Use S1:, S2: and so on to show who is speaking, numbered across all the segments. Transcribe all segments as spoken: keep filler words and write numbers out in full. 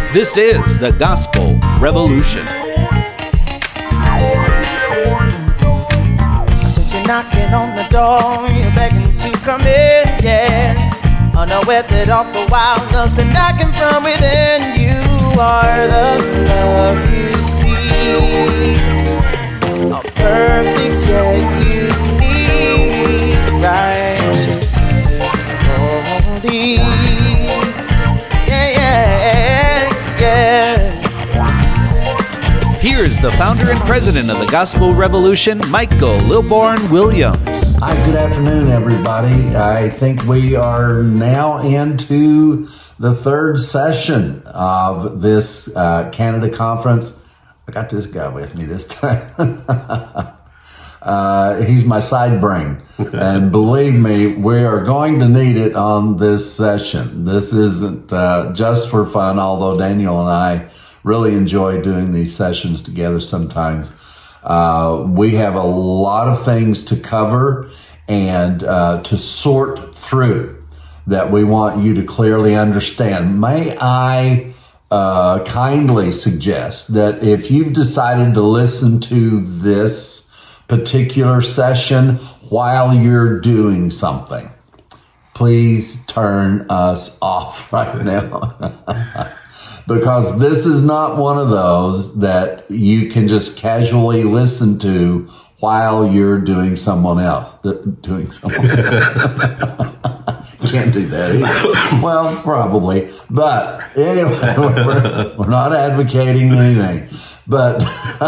S1: This is the Gospel Revolution.
S2: Since you're knocking on the door, you're begging to come in, yeah. Unaware that all the while love's been knocking from within. You are the love you see, a perfect yet unique, righteous, holy. Yeah, yeah, yeah.
S1: Here's the founder and president of the Gospel Revolution, Michael Lilborn Williams.
S3: Hi, good afternoon, everybody. I think we are now into the third session of this uh, Canada conference. I got this guy with me this time. uh, he's my side brain. And believe me, we are going to need it on this session. This isn't uh, just for fun, although Daniel and I really enjoy doing these sessions together sometimes. Uh, we have a lot of things to cover and uh, to sort through that we want you to clearly understand. May I uh, kindly suggest that if you've decided to listen to this particular session while you're doing something, please turn us off right now. Because this is not one of those that you can just casually listen to while you're doing someone else. Doing someone else. You can't do that either. Well, probably. But anyway, we're, we're not advocating anything. But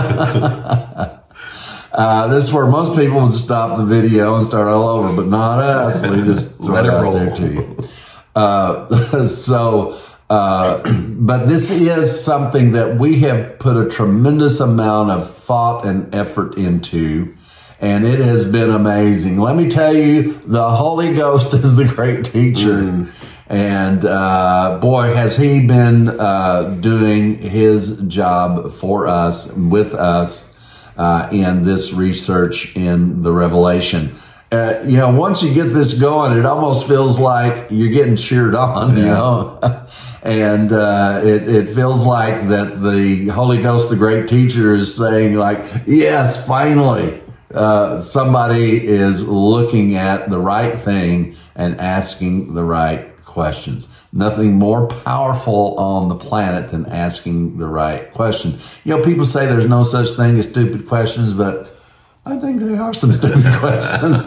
S3: uh, this is where most people would stop the video and start all over, but not us. We just throw
S4: Let
S3: it
S4: it
S3: out
S4: roll.
S3: there to you. Uh, so... Uh, but this is something that we have put a tremendous amount of thought and effort into, and it has been amazing. Let me tell you, the Holy Ghost is the great teacher. Mm. And uh, boy, has he been uh, doing his job for us, with us, uh, in this research in the Revelation. Uh, you know, once you get this going, it almost feels like you're getting cheered on, you know. And uh, it, it feels like that the Holy Ghost, the great teacher, is saying like, yes, finally, uh, somebody is looking at the right thing and asking the right questions. Nothing more powerful on the planet than asking the right question. You know, people say there's no such thing as stupid questions, but I think there are some stupid questions.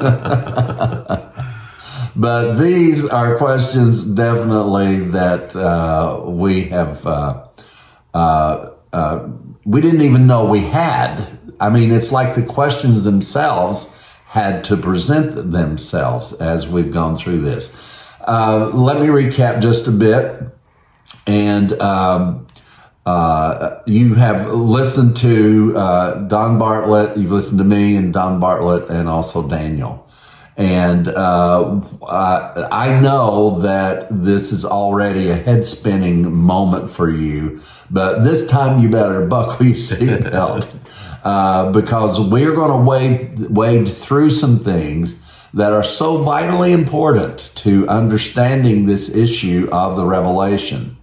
S3: But these are questions definitely that uh, we have, uh, uh, uh, we didn't even know we had. I mean, it's like the questions themselves had to present themselves as we've gone through this. Uh, let me recap just a bit. And um, uh, you have listened to uh, Don Bartlett, you've listened to me and Don Bartlett and also Daniel. And uh, uh, I know that this is already a head-spinning moment for you, but this time you better buckle your seatbelt uh, because we're going to wade, wade through some things that are so vitally important to understanding this issue of the Revelation.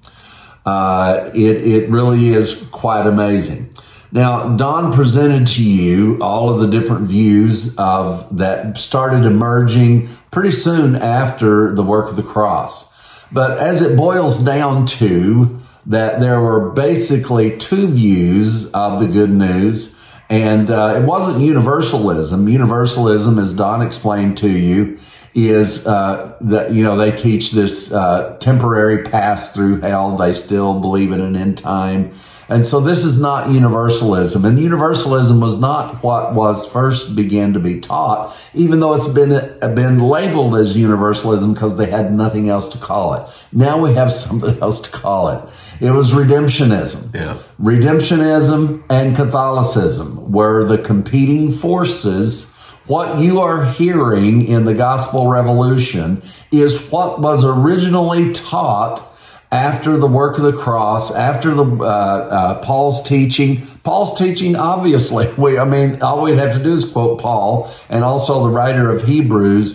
S3: Uh, it, it really is quite amazing. Now, Don presented to you all of the different views of that started emerging pretty soon after the work of the cross. But as it boils down to that there were basically two views of the good news, and uh, it wasn't universalism. Universalism, as Don explained to you, is uh, that, you know, they teach this uh, temporary pass through hell. They still believe in an end time. And so this is not universalism. And universalism was not what was first began to be taught, even though it's been been labeled as universalism because they had nothing else to call it. Now we have something else to call it. It was redemptionism.
S4: Yeah.
S3: Redemptionism and Catholicism were the competing forces. What you are hearing in the Gospel Revolution is what was originally taught after the work of the cross, after the uh, uh, Paul's teaching. Paul's teaching, obviously, we, I mean, all we'd have to do is quote Paul and also the writer of Hebrews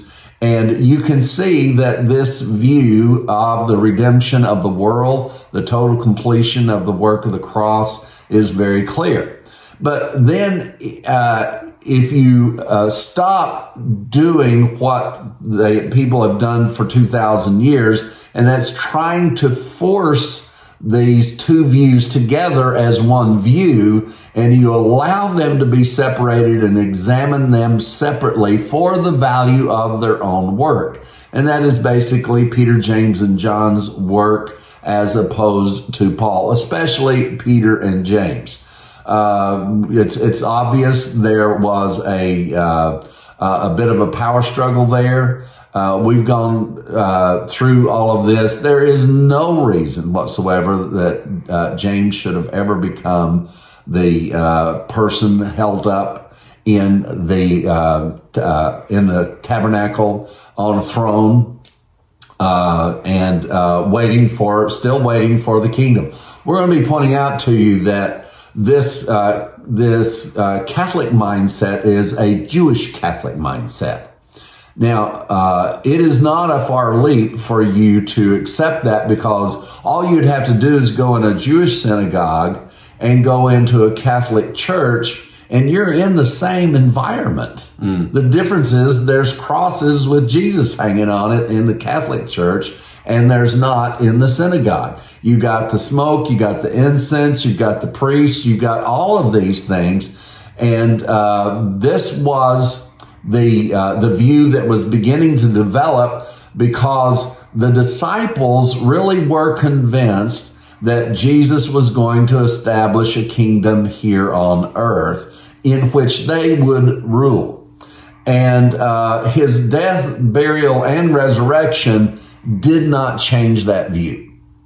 S3: And you can see that this view of the redemption of the world, the total completion of the work of the cross, is very clear. But then, uh, if you uh, stop doing what the people have done for two thousand years, and that's trying to force these two views together as one view, and you allow them to be separated and examine them separately for the value of their own work. And that is basically Peter, James, and John's work as opposed to Paul, especially Peter and James. Uh, it's, it's obvious there was a, uh, a bit of a power struggle there. Uh, we've gone uh, through all of this. There is no reason whatsoever that uh, James should have ever become the uh, person held up in the uh, uh, in the tabernacle on a throne uh, and uh, waiting for, still waiting for the kingdom. We're going to be pointing out to you that this uh, this uh, Catholic mindset is a Jewish Catholic mindset. Now, uh, it is not a far leap for you to accept that, because all you'd have to do is go in a Jewish synagogue and go into a Catholic church, and you're in the same environment. Mm. The difference is there's crosses with Jesus hanging on it in the Catholic church, and there's not in the synagogue. You got the smoke, you got the incense, you got the priests, you got all of these things. And uh, this was the uh, the view that was beginning to develop, because the disciples really were convinced that Jesus was going to establish a kingdom here on earth in which they would rule. And uh, his death, burial, and resurrection did not change that view.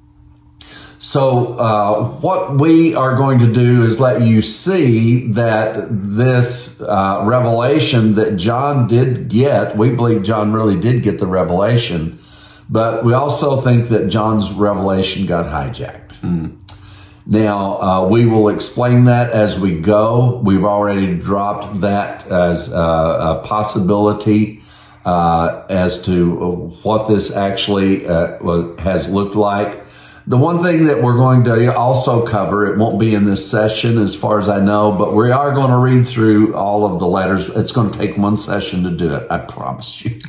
S3: So uh, what we are going to do is let you see that this uh, revelation that John did get, we believe John really did get the revelation, but we also think that John's revelation got hijacked. Mm. Now, uh, we will explain that as we go. We've already dropped that as uh, a possibility uh, as to what this actually uh, has looked like. The one thing that we're going to also cover, it won't be in this session as far as I know, but we are going to read through all of the letters. It's going to take one session to do it, I promise you.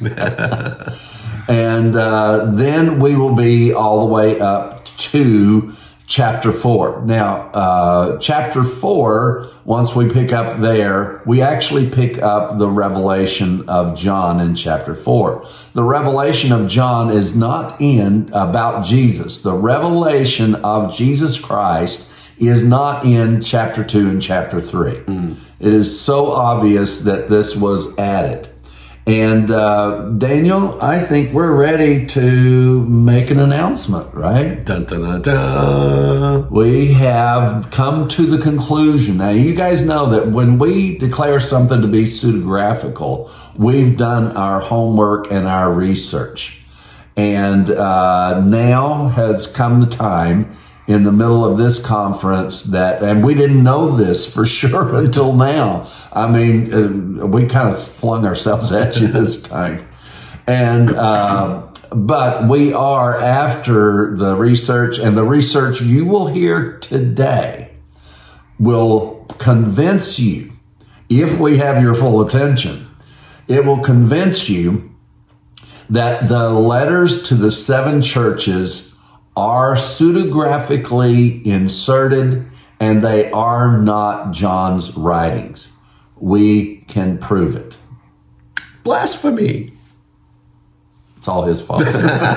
S3: And uh, then we will be all the way up to chapter four. Now, uh, chapter four, once we pick up there, we actually pick up the revelation of John in chapter four. The revelation of John is not in about Jesus. The revelation of Jesus Christ is not in chapter two and chapter three. Mm. It is so obvious that this was added. And uh, Daniel, I think we're ready to make an announcement, right? Dun, dun, dun, dun. We have come to the conclusion. Now, you guys know that when we declare something to be pseudographical, we've done our homework and our research. And uh, now has come the time in the middle of this conference that, and we didn't know this for sure until now. I mean, uh, we kind of flung ourselves at you this time. And, uh, but we are after the research, and the research you will hear today will convince you, if we have your full attention, it will convince you that the letters to the seven churches are pseudographically inserted, and they are not John's writings. We can prove it.
S4: Blasphemy.
S3: It's all his fault.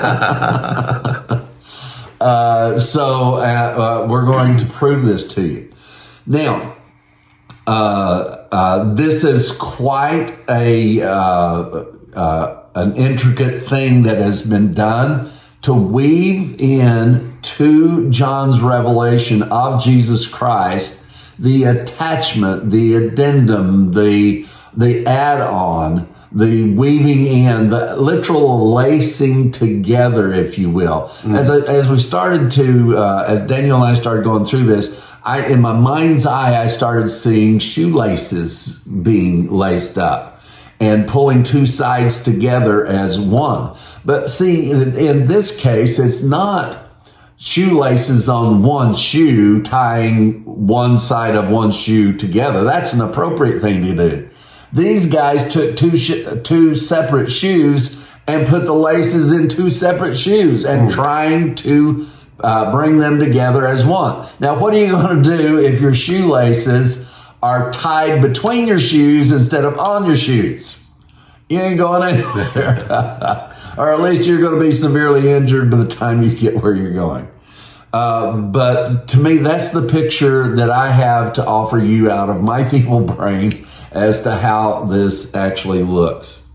S3: uh, so uh, uh, we're going to prove this to you. Now, uh, uh, this is quite a uh, uh, an intricate thing that has been done to weave in to John's revelation of Jesus Christ the attachment, the addendum, the the add-on, the weaving in, the literal lacing together, if you will. Mm. As I, as we started to, uh, as Daniel and I started going through this, I in my mind's eye, I started seeing shoelaces being laced up. and pulling two sides together as one. But see, in, in this case, it's not shoelaces on one shoe tying one side of one shoe together. That's an appropriate thing to do. These guys took two sh- two separate shoes and put the laces in two separate shoes and mm. trying to uh, bring them together as one. Now, what are you going to do if your shoelaces are tied between your shoes instead of on your shoes? You ain't going anywhere. Or at least you're going to be severely injured by the time you get where you're going. Uh, but to me, that's the picture that I have to offer you out of my feeble brain as to how this actually looks.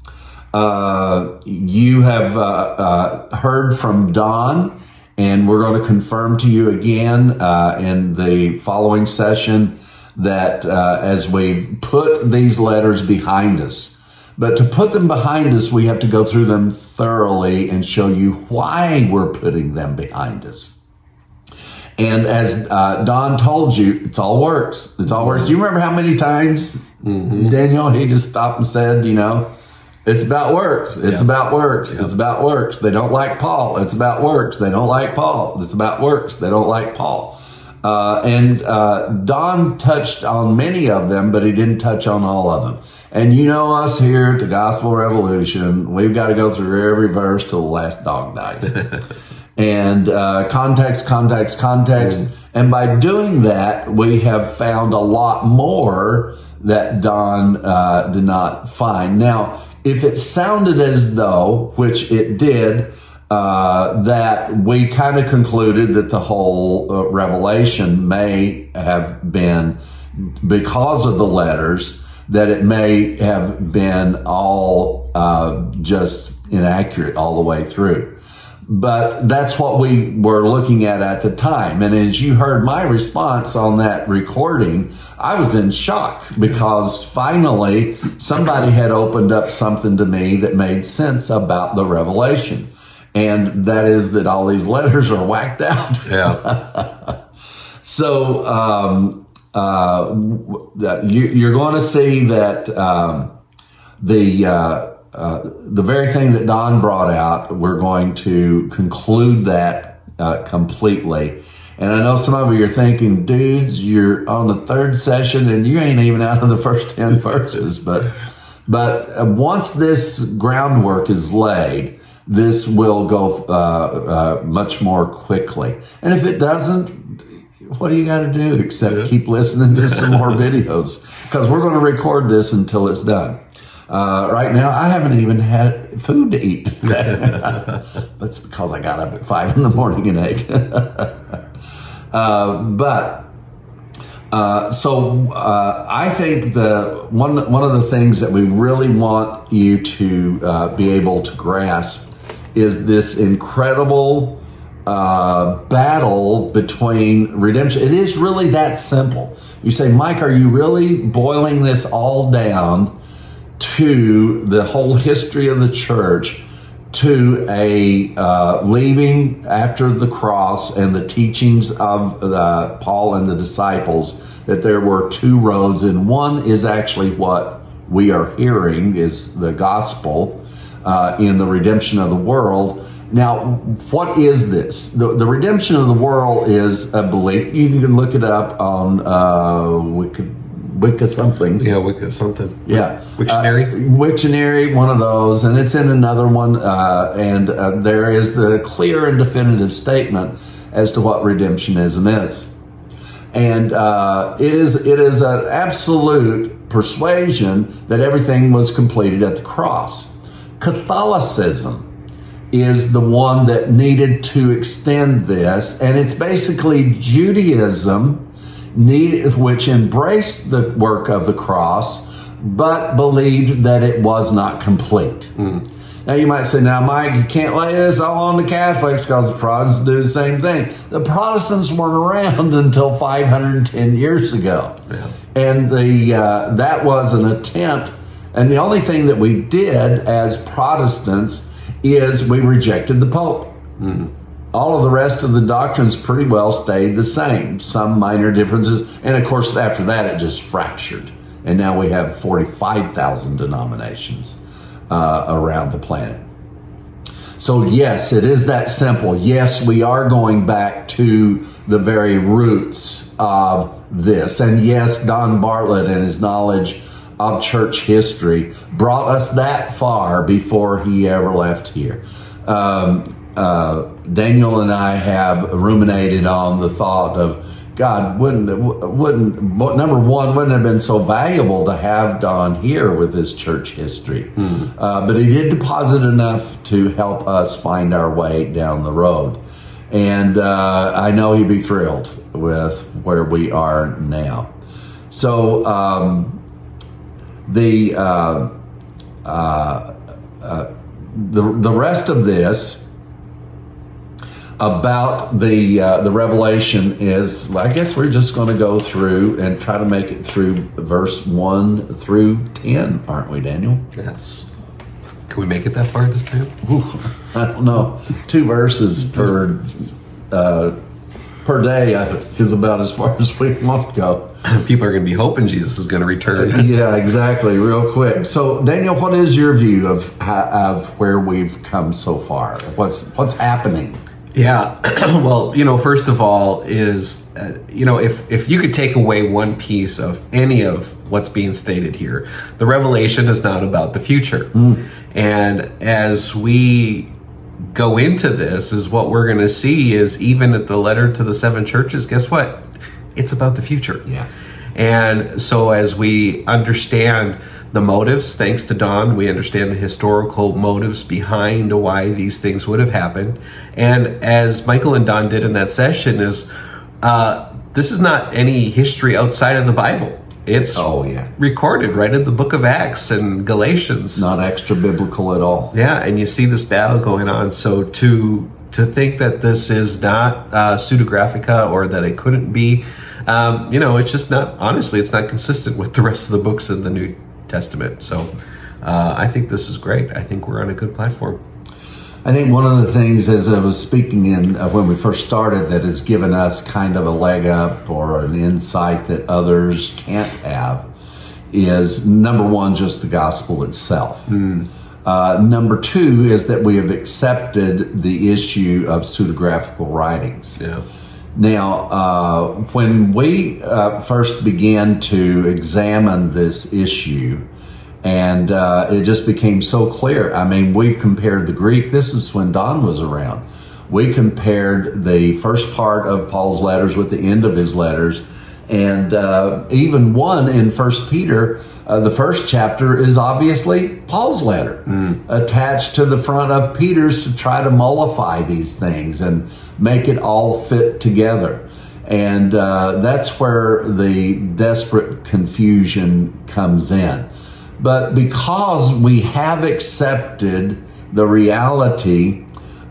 S3: Uh, you have uh, uh, heard from Don, and we're going to confirm to you again uh, in the following session that uh, as we put these letters behind us, but to put them behind us, we have to go through them thoroughly and show you why we're putting them behind us. And as uh, Don told you, it's all works. It's all works. Do you remember how many times, mm-hmm. Daniel, he just stopped and said, you know, it's about works. It's yeah. about works. Yeah. It's about works. They don't like Paul. It's about works. They don't like Paul. It's about works. They don't like Paul. Uh, and uh, Don touched on many of them, but he didn't touch on all of them. And you know us here at the Gospel Revolution, we've got to go through every verse till the last dog dies. And uh, context, context, context. Mm. And by doing that, we have found a lot more that Don uh, did not find. Now, if it sounded as though, which it did, uh, that we kind of concluded that the whole uh, revelation may have been because of the letters, that it may have been all uh, just inaccurate all the way through. But that's what we were looking at at the time. And as you heard my response on that recording, I was in shock because finally somebody had opened up something to me that made sense about the revelation. And that is that all these letters are whacked out.
S4: Yeah.
S3: So, um, uh, you, you're going to see that, um, the, uh, Uh, the very thing that Don brought out, we're going to conclude that uh, completely. And I know some of you are thinking, dudes, you're on the third session and you ain't even out of the first ten verses. But but uh, once this groundwork is laid, this will go uh, uh, much more quickly. And if it doesn't, what do you got to do except yeah. keep listening to some more videos? Because we're going to record this until it's done. Uh, right now, I haven't even had food to eat. That's because I got up at five in the morning and ate. uh, but uh, so uh, I think the one one of the things that we really want you to uh, be able to grasp is this incredible uh, battle between redemption. It is really that simple. You say, Mike, are you really boiling this all down to the whole history of the church, to a uh, leaving after the cross and the teachings of uh, Paul and the disciples, that there were two roads, and one is actually what we are hearing is the gospel uh, in the redemption of the world. Now, what is this? The, the redemption of the world is a belief. You can look it up on uh, Wikipedia. Wicca something.
S4: Yeah, Wicca something.
S3: Yeah.
S4: Wiktionary?
S3: Uh, Wiktionary, one of those, and it's in another one, uh, and uh, there is the clear and definitive statement as to what redemptionism is. And uh, it is it is an absolute persuasion that everything was completed at the cross. Catholicism is the one that needed to extend this, and it's basically Judaism, Need, which embraced the work of the cross, but believed that it was not complete. Mm. Now you might say, now Mike, you can't lay this all on the Catholics because the Protestants do the same thing. The Protestants weren't around until five hundred ten years ago. Yeah. And the uh, that was an attempt, and the only thing that we did as Protestants is we rejected the Pope. Mm. All of the rest of the doctrines pretty well stayed the same, some minor differences. And of course, after that, it just fractured and now we have forty-five thousand denominations uh, around the planet. So yes, it is that simple. Yes, we are going back to the very roots of this. And yes, Don Bartlett and his knowledge of church history brought us that far before he ever left here. Um, uh, Daniel and I have ruminated on the thought of, God, wouldn't, wouldn't, number one, wouldn't have been so valuable to have Don here with his church history. Mm. Uh, but he did deposit enough to help us find our way down the road. And uh, I know he'd be thrilled with where we are now. So um, the, uh, uh, uh, the the rest of this about the uh, the revelation is, I guess we're just going to go through and try to make it through verse one through ten, aren't we, Daniel?
S4: That's. Can we make it that far this time?
S3: Ooh, I don't know. Two verses per uh, per day, I think, is about as far as we want to go.
S4: People are going to be hoping Jesus is going to return.
S3: Yeah, exactly. Real quick. So, Daniel, what is your view of of where we've come so far? What's what's happening?
S4: Yeah, well, you know, first of all is, uh, you know, if, if you could take away one piece of any of what's being stated here, the revelation is not about the future. Mm. And as we go into this, is what we're going to see is even at the letter to the seven churches, guess what? It's about the future.
S3: Yeah.
S4: And so as we understand the motives, thanks to Don, we understand the historical motives behind why these things would have happened. And as Michael and Don did in that session is, uh, this is not any history outside of the Bible. It's
S3: oh, yeah.
S4: recorded right in the book of Acts and Galatians.
S3: Not extra biblical at all.
S4: Yeah, and you see this battle going on. So to to think that this is not uh, pseudographica or that it couldn't be, um, you know, it's just not, honestly, it's not consistent with the rest of the books in the New Testament. So uh, I think this is great. I think we're on a good platform.
S3: I think one of the things, as I was speaking in uh, when we first started, that has given us kind of a leg up or an insight that others can't have is, number one, just the gospel itself. Mm. Uh, number two is that we have accepted the issue of pseudographical writings.
S4: Yeah.
S3: Now, uh, when we uh, first began to examine this issue, and uh, it just became so clear. I mean, we compared the Greek. This is when Don was around. We compared the first part of Paul's letters with the end of his letters. And uh, even one in First Peter, uh, the first chapter is obviously Paul's letter mm. attached to the front of Peter's to try to mollify these things and make it all fit together. And uh, that's where the desperate confusion comes in. But because we have accepted the reality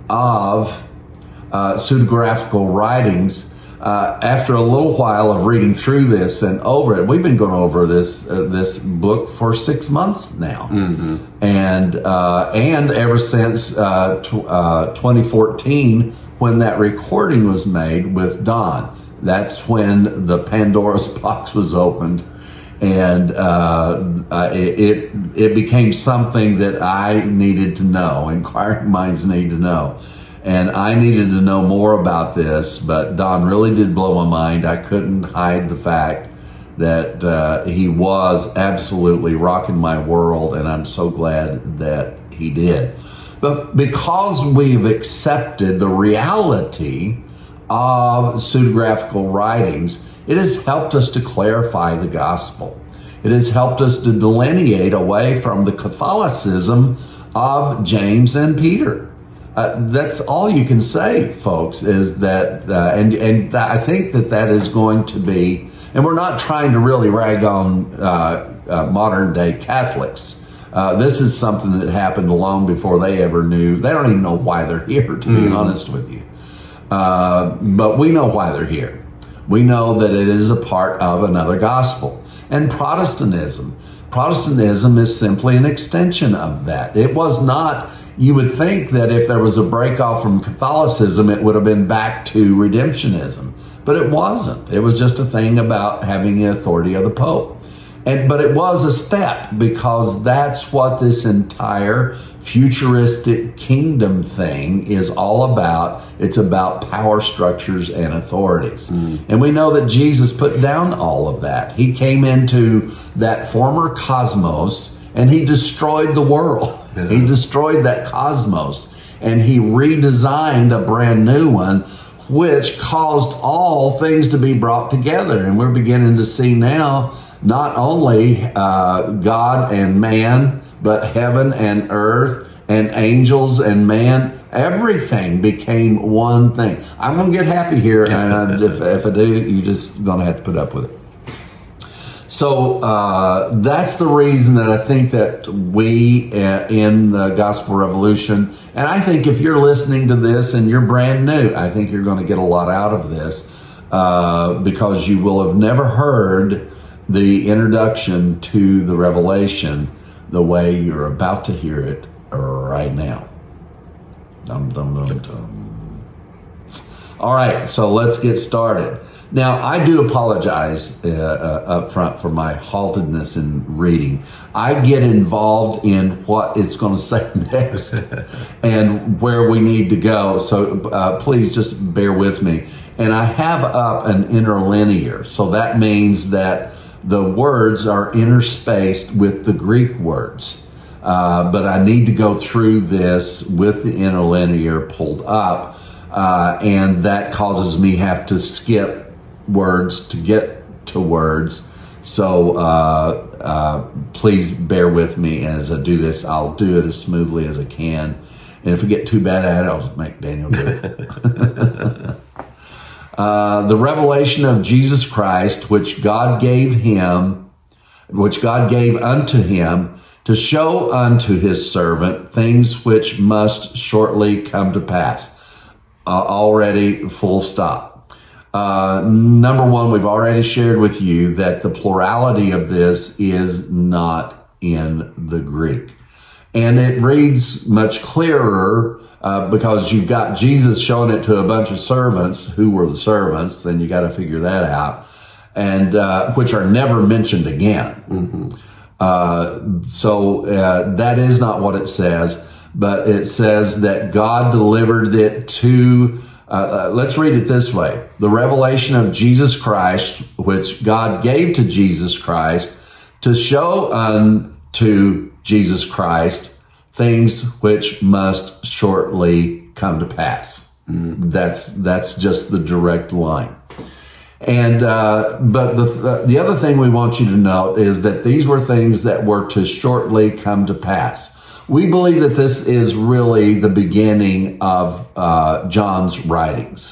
S3: of uh, pseudographical writings, uh, after a little while of reading through this and over it, we've been going over this uh, this book for six months now, mm-hmm. and uh, and ever since uh, tw- uh, twenty fourteen, when that recording was made with Don, that's when the Pandora's box was opened. And uh, uh, it, it it became something that I needed to know, inquiring minds need to know. And I needed to know more about this, but Don really did blow my mind. I couldn't hide the fact that uh, he was absolutely rocking my world, and I'm so glad that he did. But because we've accepted the reality of pseudographical writings, it has helped us to clarify the gospel. It has helped us to delineate away from the Catholicism of James and Peter. Uh, that's all you can say, folks, is that, uh, and, and I think that that is going to be, and we're not trying to really rag on uh, uh, modern day Catholics. Uh, this is something that happened long before they ever knew. They don't even know why they're here, to be mm. honest with you. Uh, but we know why they're here. We know that it is a part of another gospel. And Protestantism. Protestantism is simply an extension of that. It was not, you would think that if there was a break off from Catholicism, it would have been back to redemptionism. But it wasn't. It was just a thing about having the authority of the Pope. And but it was a step, because that's what this entire futuristic kingdom thing is all about. It's about power structures and authorities. Mm. And we know that Jesus put down all of that. He came into that former cosmos and he destroyed the world. Yeah. He destroyed that cosmos and he redesigned a brand new one, which caused all things to be brought together. And we're beginning to see now not only uh, God and man, but heaven and earth and angels and man. Everything became one thing. I'm going to get happy here, and if, if I do, you're just going to have to put up with it. So uh, that's the reason that I think that we uh, in the Gospel Revolution, and I think if you're listening to this and you're brand new, I think you're going to get a lot out of this uh, because you will have never heard the introduction to the Revelation the way you're about to hear it right now. Dum, dum, dum, dum. All right, so let's get started. Now, I do apologize uh, uh, up front for my haltedness in reading. I get involved in what it's going to say next and where we need to go. So uh, please just bear with me. And I have up an interlinear. So that means that the words are interspaced with the Greek words. Uh, but I need to go through this with the interlinear pulled up. Uh, and that causes me have to skip words to get to words. So uh, uh, please bear with me as I do this. I'll do it as smoothly as I can. And if I get too bad at it, I'll just make Daniel do it. Uh, the revelation of Jesus Christ, which God gave him, which God gave unto him to show unto his servant things which must shortly come to pass. Uh, already full stop. Uh, number one, we've already shared with you that the plurality of this is not in the Greek. And it reads much clearer Uh, because you've got Jesus showing it to a bunch of servants. Who were the servants? Then you got to figure that out, and uh, which are never mentioned again. Mm-hmm. Uh, so uh, that is not what it says, but it says that God delivered it to. Uh, uh, let's read it this way: the revelation of Jesus Christ, which God gave to Jesus Christ to show unto Jesus Christ things which must shortly come to pass. Mm. That's that's just the direct line. And uh, but the the other thing we want you to note is that these were things that were to shortly come to pass. We believe that this is really the beginning of uh, John's writings,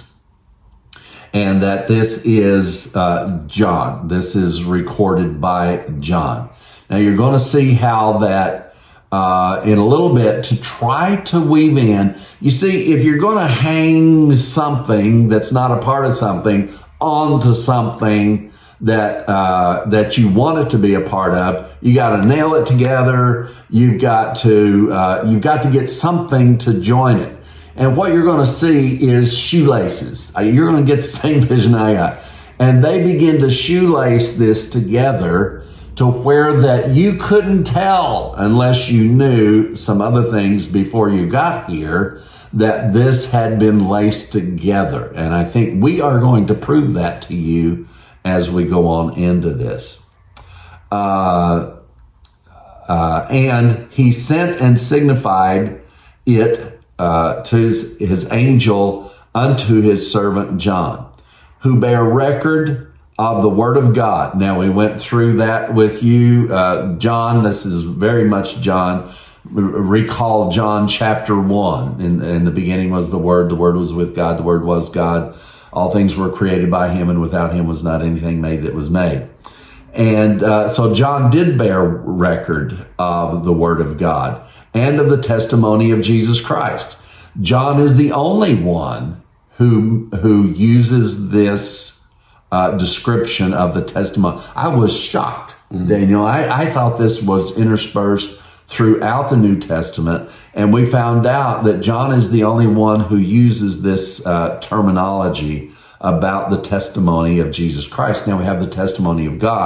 S3: and that this is uh, John. This is recorded by John. Now you're going to see how that. Uh, in a little bit to try to weave in. You see, if you're going to hang something that's not a part of something onto something that uh, that you want it to be a part of, you got to nail it together. You've got to uh, you've got to get something to join it. And what you're going to see is shoelaces. You're going to get the same vision I got, and they begin to shoelace this together to where that you couldn't tell unless you knew some other things before you got here that this had been laced together. And I think we are going to prove that to you as we go on into this. Uh, uh, and he sent and signified it uh, to his, his angel unto his servant John, who bare record of the Word of God. Now, we went through that with you. Uh, John, this is very much John. Recall John chapter one. In, in the beginning was the Word. The Word was with God. The Word was God. All things were created by him, and without him was not anything made that was made. And uh, so John did bear record of the Word of God and of the testimony of Jesus Christ. John is the only one who who uses this Uh, description of the testimony. I was shocked, mm-hmm. Daniel. I, I thought this was interspersed throughout the New Testament, and we found out that John is the only one who uses this uh, terminology about the testimony of Jesus Christ. Now we have the testimony of God,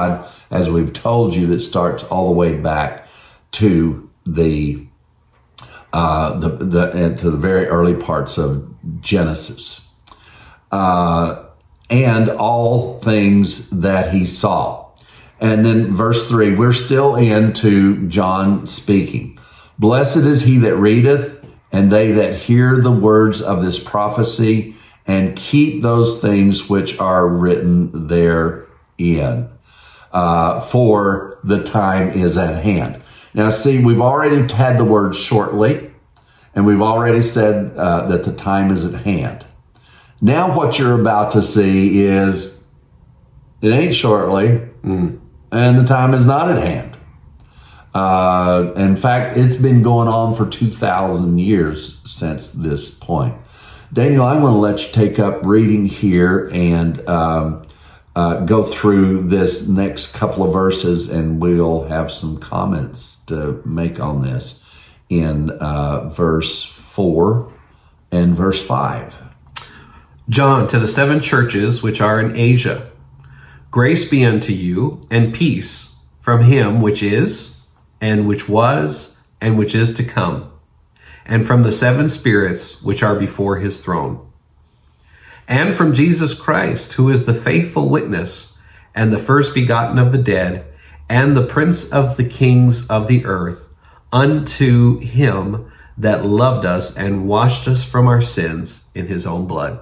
S3: as we've told you, that starts all the way back to the uh, the, the to the very early parts of Genesis, uh, and all things that he saw. And then verse three, we're still into John speaking. Blessed is he that readeth, and they that hear the words of this prophecy, and keep those things which are written therein. Uh, for the time is at hand. Now, see, we've already had the word shortly, and we've already said uh, that the time is at hand. Now, what you're about to see is it ain't shortly, mm. and the time is not at hand. Uh, in fact, it's been going on for two thousand years since this point. Daniel, I'm going to let you take up reading here and um, uh, go through this next couple of verses, and we'll have some comments to make on this in uh, verse four and verse five.
S4: John, to the seven churches which are in Asia, grace be unto you, and peace from him which is, and which was, and which is to come, and from the seven spirits which are before his throne, and from Jesus Christ, who is the faithful witness, and the first begotten of the dead, and the prince of the kings of the earth, unto him that loved us and washed us from our sins in his own blood.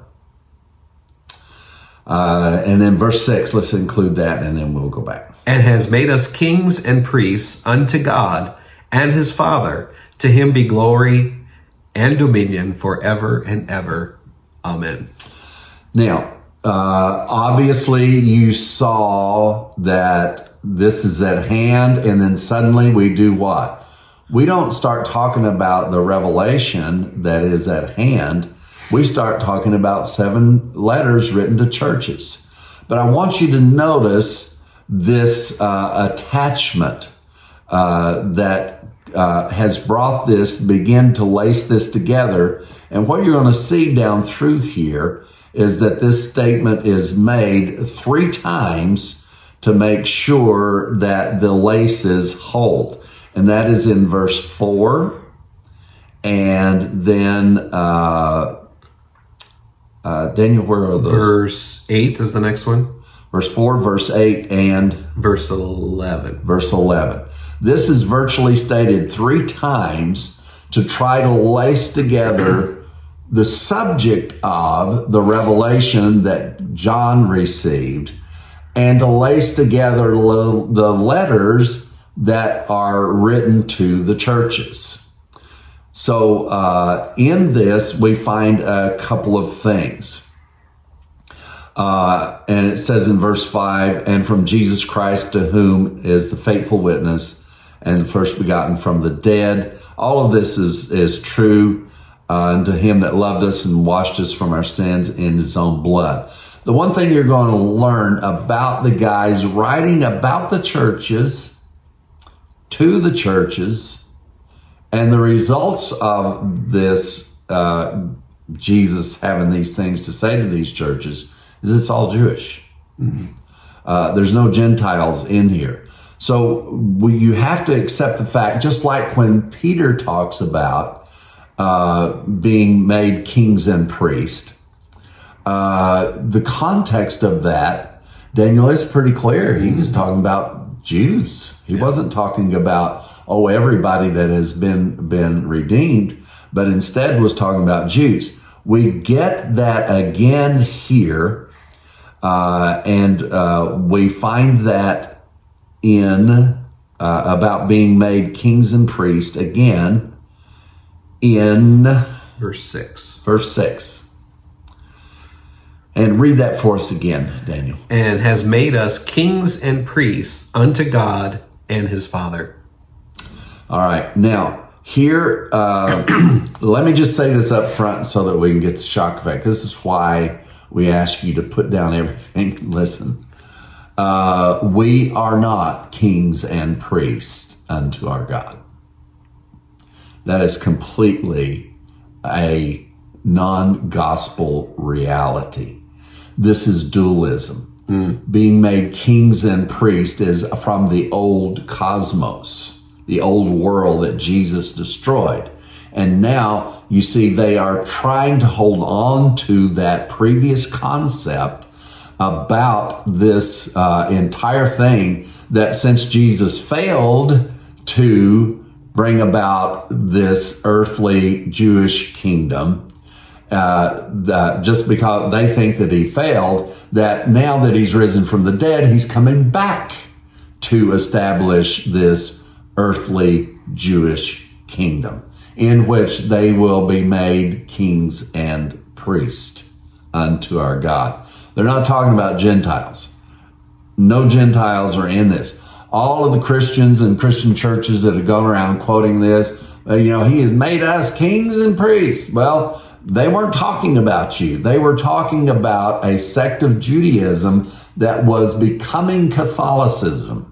S3: Uh, and then verse six, let's include that, and then we'll go back.
S4: And has made us kings and priests unto God and his Father. To him be glory and dominion forever and ever. Amen.
S3: Now, uh, obviously you saw that this is at hand, and then suddenly we do what? We don't start talking about the revelation that is at hand. We start talking about seven letters written to churches. But I want you to notice this uh, attachment uh, that uh, has brought this, begin to lace this together. And what you're going to see down through here is that this statement is made three times to make sure that the laces hold. And that is in verse four, and then uh, Uh, Daniel, where are those?
S4: Verse eight is the next one.
S3: Verse four, verse eight, and
S4: verse eleven.
S3: Verse eleven. This is virtually stated three times to try to lace together the subject of the revelation that John received, and to lace together lo- the letters that are written to the churches. So uh, in this, we find a couple of things. Uh, and it says in verse five, and from Jesus Christ, to whom is the faithful witness and the first begotten from the dead. All of this is, is true uh, unto him that loved us and washed us from our sins in his own blood. The one thing you're going to learn about the guys writing about the churches, to the churches, and the results of this, uh, Jesus having these things to say to these churches, is it's all Jewish. Mm-hmm. Uh, there's no Gentiles in here. So we, you have to accept the fact, just like when Peter talks about uh, being made kings and priests, uh, the context of that, Daniel, is pretty clear. He was talking about Jews. He yeah. wasn't talking about, oh, everybody that has been been redeemed, but instead was talking about Jews. We get that again here, uh, and uh, we find that in uh, about being made kings and priests again in
S4: verse six.
S3: Verse six. And read that for us again, Daniel.
S4: And has made us kings and priests unto God and his Father.
S3: All right. Now, here, uh, let me just say this up front so that we can get the shock effect. This is why we ask you to put down everything and listen. Uh, we are not kings and priests unto our God. That is completely a non-gospel reality. This is dualism. mm. being made kings and priests is from the old cosmos, the old world that Jesus destroyed. And now you see they are trying to hold on to that previous concept about this uh, entire thing, that since Jesus failed to bring about this earthly Jewish kingdom, uh, the, just because they think that he failed, that now that he's risen from the dead, he's coming back to establish this earthly Jewish kingdom in which they will be made kings and priests unto our God. They're not talking about Gentiles. No Gentiles are in this. All of the Christians and Christian churches that have gone around quoting this, you know, he has made us kings and priests. Well, they weren't talking about you. They were talking about a sect of Judaism that was becoming Catholicism.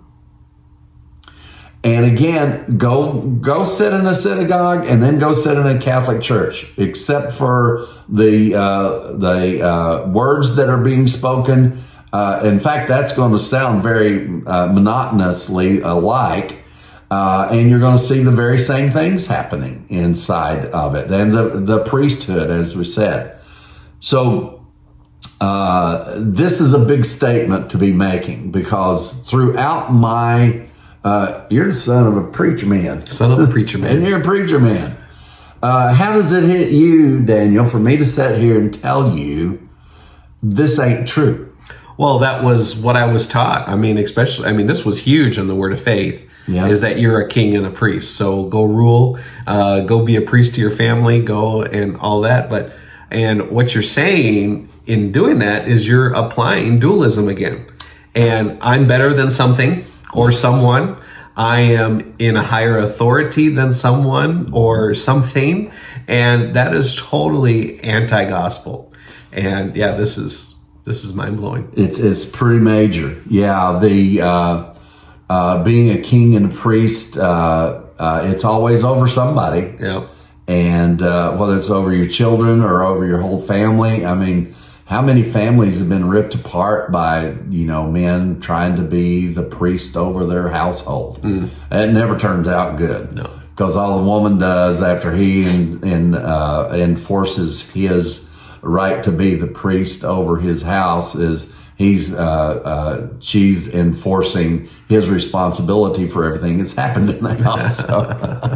S3: And again, go go sit in a synagogue and then go sit in a Catholic church, except for the uh, the uh, words that are being spoken. Uh, in fact, that's going to sound very uh, monotonously alike, uh, and you're going to see the very same things happening inside of it. And the, the priesthood, as we said. So uh, this is a big statement to be making, because throughout my Uh, you're the son of a preacher man.
S4: Son of a preacher man.
S3: And you're a preacher man. Uh, how does it hit you, Daniel, for me to sit here and tell you this ain't true?
S4: Well, that was what I was taught. I mean, especially, I mean, this was huge in the Word of Faith,
S3: yeah.
S4: is that you're a king and a priest. So go rule, uh, go be a priest to your family, go and all that. But, and what you're saying in doing that is you're applying dualism again. And I'm better than something or someone. I am in a higher authority than someone or something. And that is totally anti-gospel. And yeah, this is, this is mind blowing.
S3: It's, it's pretty major. Yeah. The, uh, uh, being a king and a priest, uh, uh, it's always over somebody.
S4: Yeah.
S3: And, uh, whether it's over your children or over your whole family, I mean, how many families have been ripped apart by, you know, men trying to be the priest over their household? Mm. It never turns out good.
S4: No.
S3: Because all the woman does after he in, in, uh, enforces his right to be the priest over his house is he's, uh, uh, she's enforcing his responsibility for everything that's happened in the house. So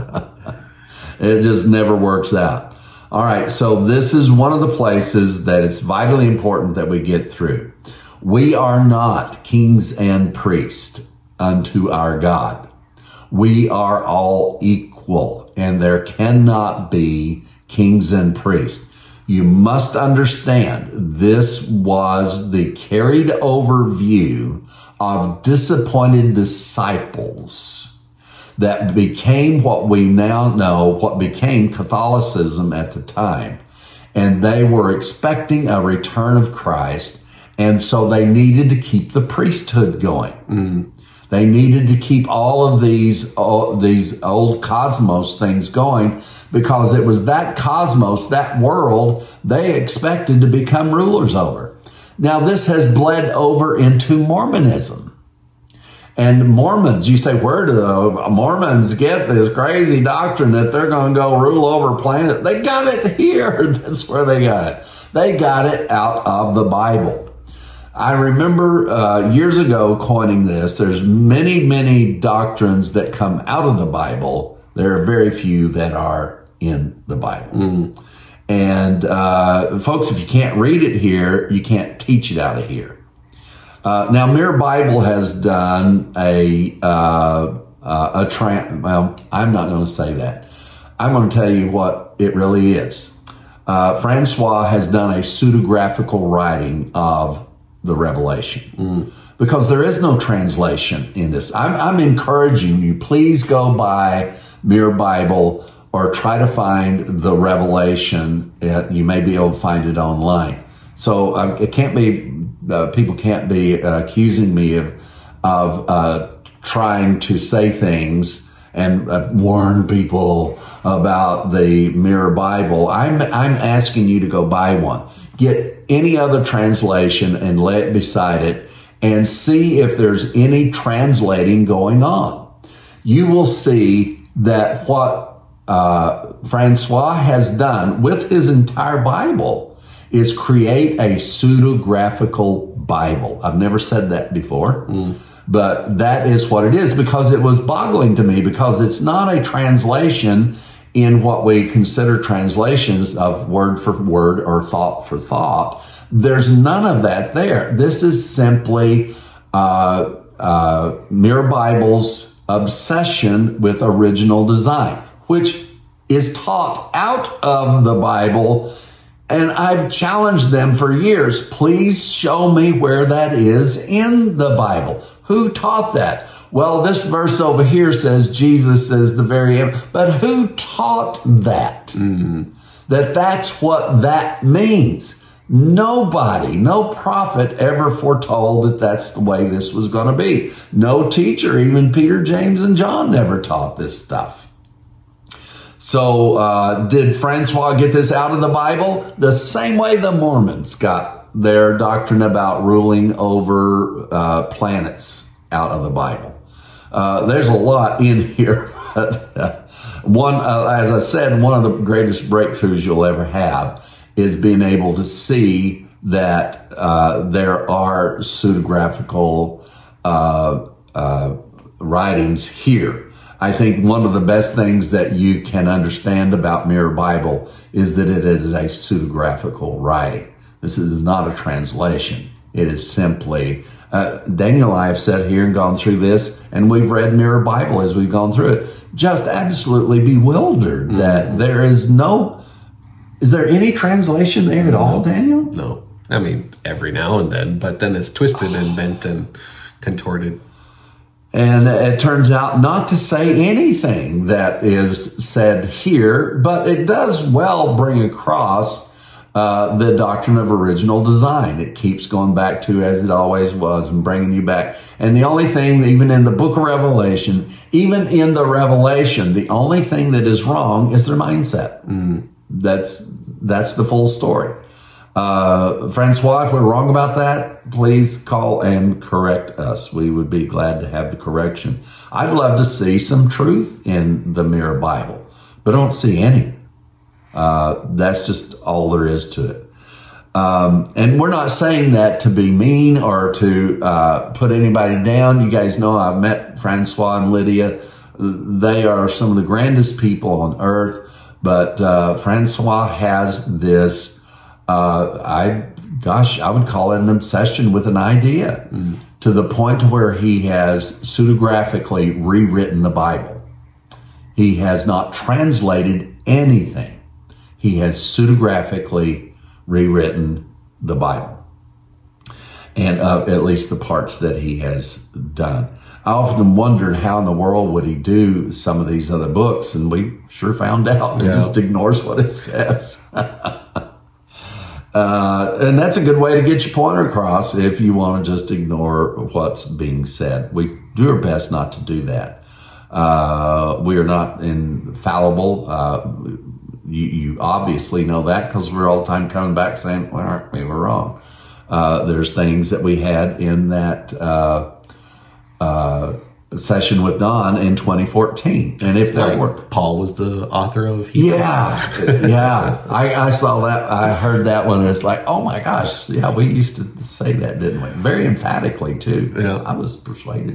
S3: it just never works out. All right, so this is one of the places that it's vitally important that we get through. We are not kings and priests unto our God. We are all equal, and there cannot be kings and priests. You must understand this was the carried over view of disappointed disciples that became what we now know, what became Catholicism at the time. And they were expecting a return of Christ, and so they needed to keep the priesthood going. Mm. They needed to keep all of these, uh, these old cosmos things going, because it was that cosmos, that world, they expected to become rulers over. Now, this has bled over into Mormonism. And Mormons, you say, where do the Mormons get this crazy doctrine that they're going to go rule over planet? They got it here. That's where they got it. They got it out of the Bible. I remember uh, years ago coining this. There's many, many doctrines that come out of the Bible. There are very few that are in the Bible. Mm. And uh, folks, if you can't read it here, you can't teach it out of here. Uh, now, Mirror Bible has done a, uh, uh, a tran, well, I'm not going to say that. I'm going to tell you what it really is. Uh, Francois has done a pseudographical writing of the Revelation, mm. because there is no translation in this. I'm, I'm encouraging you, please go buy Mirror Bible or try to find the Revelation. You may be able to find it online. So uh, it can't be, uh, people can't be uh, accusing me of, of uh, trying to say things and uh, warn people about the Mirror Bible. I'm, I'm asking you to go buy one. get any other translation and lay it beside it and see if there's any translating going on. You will see that what uh, Francois has done with his entire Bible is create a pseudographical Bible. I've never said that before, mm. but that is what it is, because it was boggling to me, because it's not a translation in what we consider translations of word for word or thought for thought. There's none of that there. This is simply uh, uh, Mirror Bible's obsession with original design, which is taught out of the Bible. And I've challenged them for years. Please show me where that is in the Bible. Who taught that? Well, this verse over here says Jesus is the very end. But who taught that? Mm-hmm. That that's what that means. Nobody, no prophet ever foretold that that's the way this was going to be. No teacher, even Peter, James, and John never taught this stuff. So uh, did Francois get this out of the Bible? The same way the Mormons got their doctrine about ruling over uh, planets out of the Bible. Uh, there's a lot in here. But, uh, one, uh, as I said, one of the greatest breakthroughs you'll ever have is being able to see that uh, there are pseudographical uh, uh, writings here. I think one of the best things that you can understand about Mirror Bible is that it is a pseudographical writing. This is not a translation. It is simply, uh, Daniel and I have sat here and gone through this, and we've read Mirror Bible as we've gone through it, just absolutely bewildered mm-hmm. that there is no, is there any translation there at all, Daniel?
S4: No. I mean, every now and then, but then it's twisted and bent and contorted.
S3: And it turns out not to say anything that is said here, but it does well bring across uh, the doctrine of original design. It keeps going back to as it always was and bringing you back. And the only thing, even in the book of Revelation, even in the Revelation, the only thing that is wrong is their mindset. Mm. That's, that's the full story. Uh, Francois, if we're wrong about that, please call and correct us. We would be glad to have the correction. I'd love to see some truth in the Mirror Bible, but I don't see any. Uh, that's just all there is to it. Um, and we're not saying that to be mean or to uh, put anybody down. You guys know I've met Francois and Lydia. They are some of the grandest people on earth, but uh, Francois has this Uh, I, gosh, I would call it an obsession with an idea mm. to the point to where he has pseudographically rewritten the Bible. He has not translated anything. He has pseudographically rewritten the Bible. And uh, at least the parts that he has done. I often wondered how in the world would he do some of these other books, and we sure found out. He yeah. just ignores what it says. Uh, and that's a good way to get your point across if you want to just ignore what's being said. We do our best not to do that. Uh, we are not infallible. Uh, you, you obviously know that because we're all the time coming back saying, well, aren't we were wrong. Uh, there's things that we had in that uh, uh, session with Don in twenty fourteen. And if there
S4: like
S3: were...
S4: Paul was the author of Hebrews.
S3: Yeah, yeah. I, I saw that. I heard that one. It's like, oh my gosh. Yeah, we used to say that, didn't we? Very emphatically, too. Yeah. I was persuaded.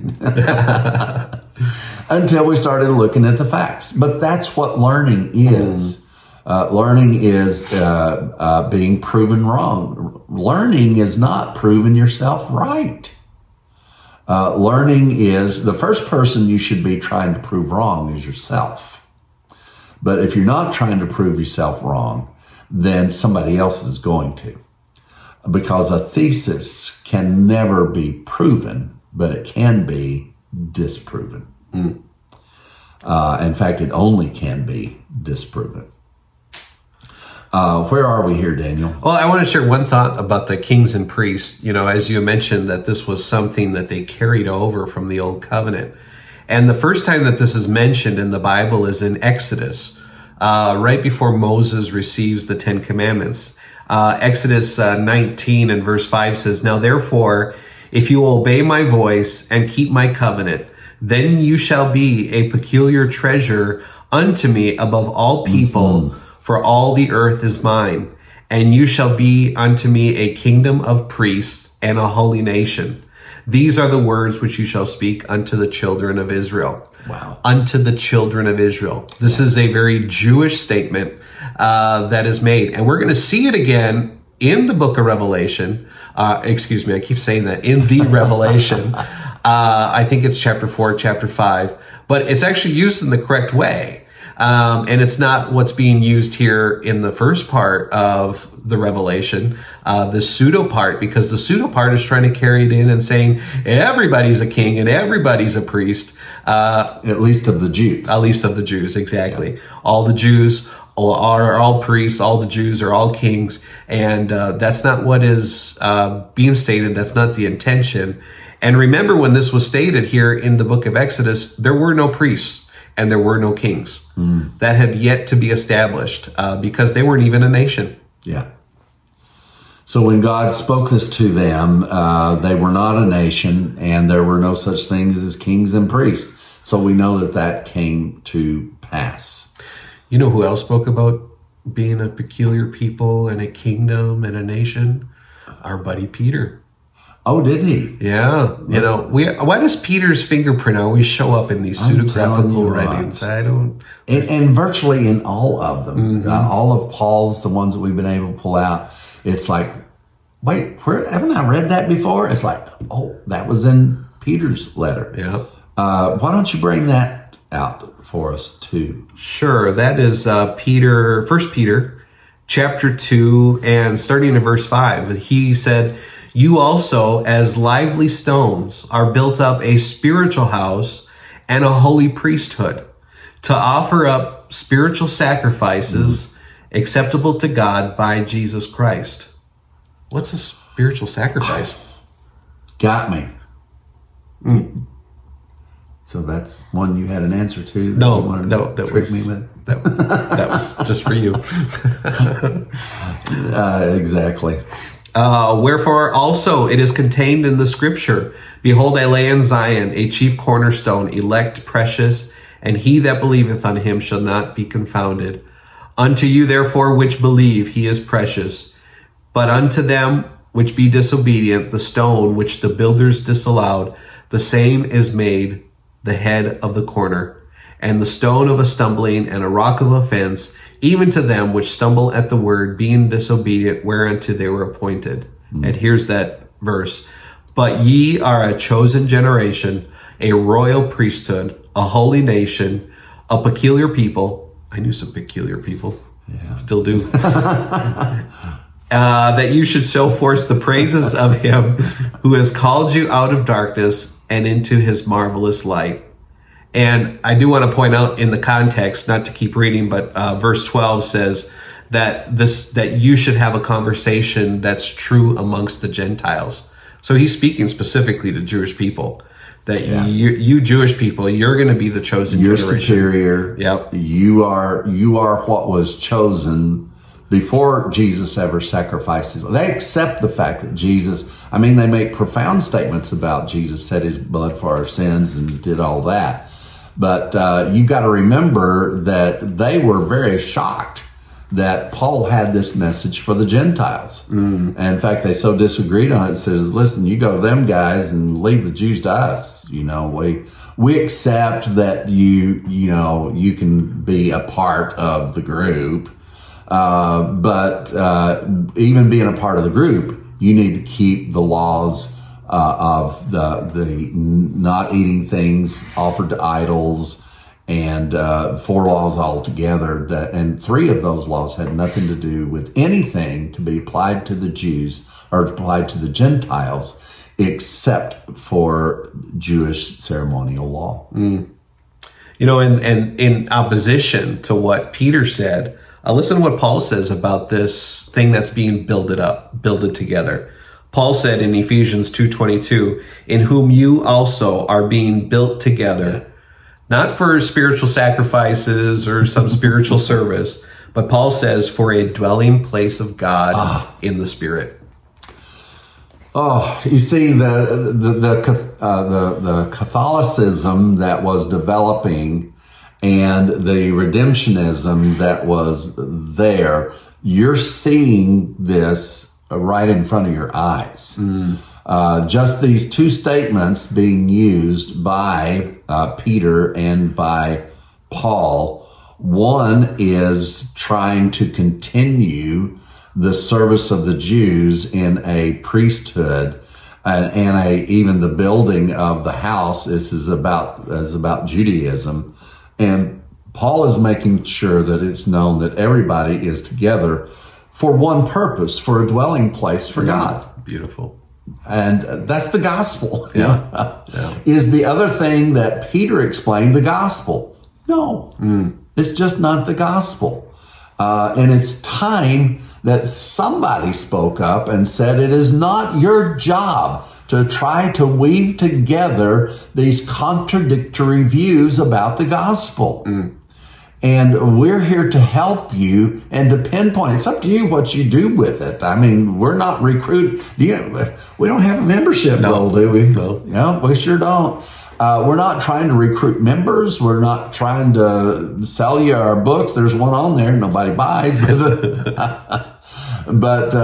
S3: Until we started looking at the facts. But that's what learning is. Mm. Uh, learning is uh, uh, being proven wrong. Learning is not proving yourself right. Uh, learning is the first person you should be trying to prove wrong is yourself. But if you're not trying to prove yourself wrong, then somebody else is going to. Because a thesis can never be proven, but it can be disproven. Mm. Uh, in fact, it only can be disproven. Uh, where are we here, Daniel?
S4: Well, I want to share one thought about the kings and priests. You know, as you mentioned, that this was something that they carried over from the Old Covenant. And the first time that this is mentioned in the Bible is in Exodus, uh, right before Moses receives the Ten Commandments. Uh, Exodus uh, nineteen and verse five says, "Now therefore, if you obey my voice and keep my covenant, then you shall be a peculiar treasure unto me above all people, mm-hmm. for all the earth is mine. And you shall be unto me a kingdom of priests and a holy nation. These are the words which you shall speak unto the children of Israel."
S3: Wow.
S4: Unto the children of Israel. This is a very Jewish statement uh, that is made. And we're going to see it again in the book of Revelation. Uh, excuse me, I keep saying that. In the Revelation. uh, I think it's chapter four, chapter five. But it's actually used in the correct way. Um, and it's not what's being used here in the first part of the Revelation, uh, the pseudo part, because the pseudo part is trying to carry it in and saying everybody's a king and everybody's a priest. Uh,
S3: at least of the Jews.
S4: At least of the Jews, exactly. Yeah. All the Jews are all priests, all the Jews are all kings, and uh, that's not what is uh, being stated. That's not the intention. And remember, when this was stated here in the book of Exodus, there were no priests and there were no kings. Mm. That had yet to be established uh, because they weren't even a nation.
S3: Yeah. So when God spoke this to them, uh, they were not a nation, and there were no such things as kings and priests. So we know that that came to pass.
S4: You know who else spoke about being a peculiar people and a kingdom and a nation? Our buddy Peter.
S3: Oh, did he?
S4: Yeah. You know, we, why does Peter's fingerprint always show up in these pseudographical writings? I don't...
S3: And, and virtually in all of them. Mm-hmm. Uh, all of Paul's, the ones that we've been able to pull out, it's like, wait, where, haven't I read that before? It's like, oh, that was in Peter's letter.
S4: Yeah.
S3: Uh, why don't you bring that out for us too?
S4: Sure. That is uh, Peter, First Peter, chapter two, and starting in verse five. He said, "You also, as lively stones, are built up a spiritual house and a holy priesthood, to offer up spiritual sacrifices mm-hmm. acceptable to God by Jesus Christ." What's a spiritual sacrifice?
S3: Got me. Mm. So that's one you had an answer to? That
S4: no,
S3: you
S4: no, that was,
S3: me with?
S4: That, that was just for you.
S3: uh, exactly.
S4: Uh, "Wherefore also it is contained in the scripture, Behold, I lay in Zion a chief cornerstone, elect, precious, and he that believeth on him shall not be confounded. Unto you therefore which believe he is precious. But unto them which be disobedient, the stone which the builders disallowed, the same is made the head of the corner, and the stone of a stumbling and a rock of offense, even to them which stumble at the word, being disobedient whereunto they were appointed." Mm. And here's that verse. "But ye are a chosen generation, a royal priesthood, a holy nation, a peculiar people." I knew some peculiar people. Yeah. Still do. Uh, "that you should show forth the praises of him who has called you out of darkness and into his marvelous light." And I do want to point out in the context, not to keep reading, but uh, verse twelve says that this that you should have a conversation that's true amongst the Gentiles. So he's speaking specifically to Jewish people. That yeah. you, you Jewish people, you're going to be the chosen
S3: you're
S4: generation.
S3: You're superior.
S4: Yep.
S3: You are you are what was chosen before Jesus ever sacrifices. They accept the fact that Jesus, I mean, they make profound statements about Jesus shed his blood for our sins and did all that. But uh, you got to remember that they were very shocked that Paul had this message for the Gentiles. Mm. And in fact, they so disagreed on it. It says, listen, you go to them guys and leave the Jews to us. You know, we we accept that you, you know, you can be a part of the group. Uh, but uh, even being a part of the group, you need to keep the laws uh, of the the not eating things offered to idols, and uh, four laws altogether. That and three of those laws had nothing to do with anything to be applied to the Jews or applied to the Gentiles, except for Jewish ceremonial law.
S4: Mm. You know, and, and in opposition to what Peter said. Uh, listen to what Paul says about this thing that's being builded up, builded together. Paul said in Ephesians two twenty-two, "In whom you also are being built together, not for spiritual sacrifices or some spiritual service, But Paul says, for a dwelling place of God ah. in the Spirit.
S3: Oh, you see, the the the, uh, the the Catholicism that was developing and the redemptionism that was there, you're seeing this right in front of your eyes. Mm. Uh, just these two statements being used by uh, Peter and by Paul. One is trying to continue the service of the Jews in a priesthood, and, and a, even the building of the house is, is about is about Judaism. And Paul is making sure that it's known that everybody is together for one purpose, for a dwelling place for God.
S4: Beautiful.
S3: And that's the gospel.
S4: Yeah. yeah.
S3: Is the other thing that Peter explained the gospel? No, mm. It's just not the gospel. Uh, and it's time that somebody spoke up and said, it is not your job to try to weave together these contradictory views about the gospel. Mm. And we're here to help you and to pinpoint. It's up to you what you do with it. I mean, we're not recruit. You know, we don't have a membership
S4: no.
S3: role, do we?
S4: No.
S3: No, we sure don't. Uh, we're not trying to recruit members. We're not trying to sell you our books. There's one on there nobody buys. But, but uh,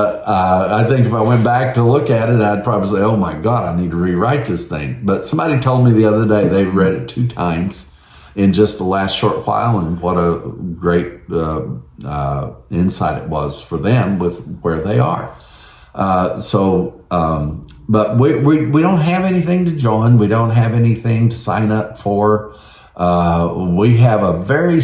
S3: uh, I think if I went back to look at it, I'd probably say, oh, my God, I need to rewrite this thing. But somebody told me the other day they read it two times in just the last short while, and what a great uh, uh, insight it was for them with where they are. Uh, so, um, but we, we we don't have anything to join. We don't have anything to sign up for. Uh, we have a very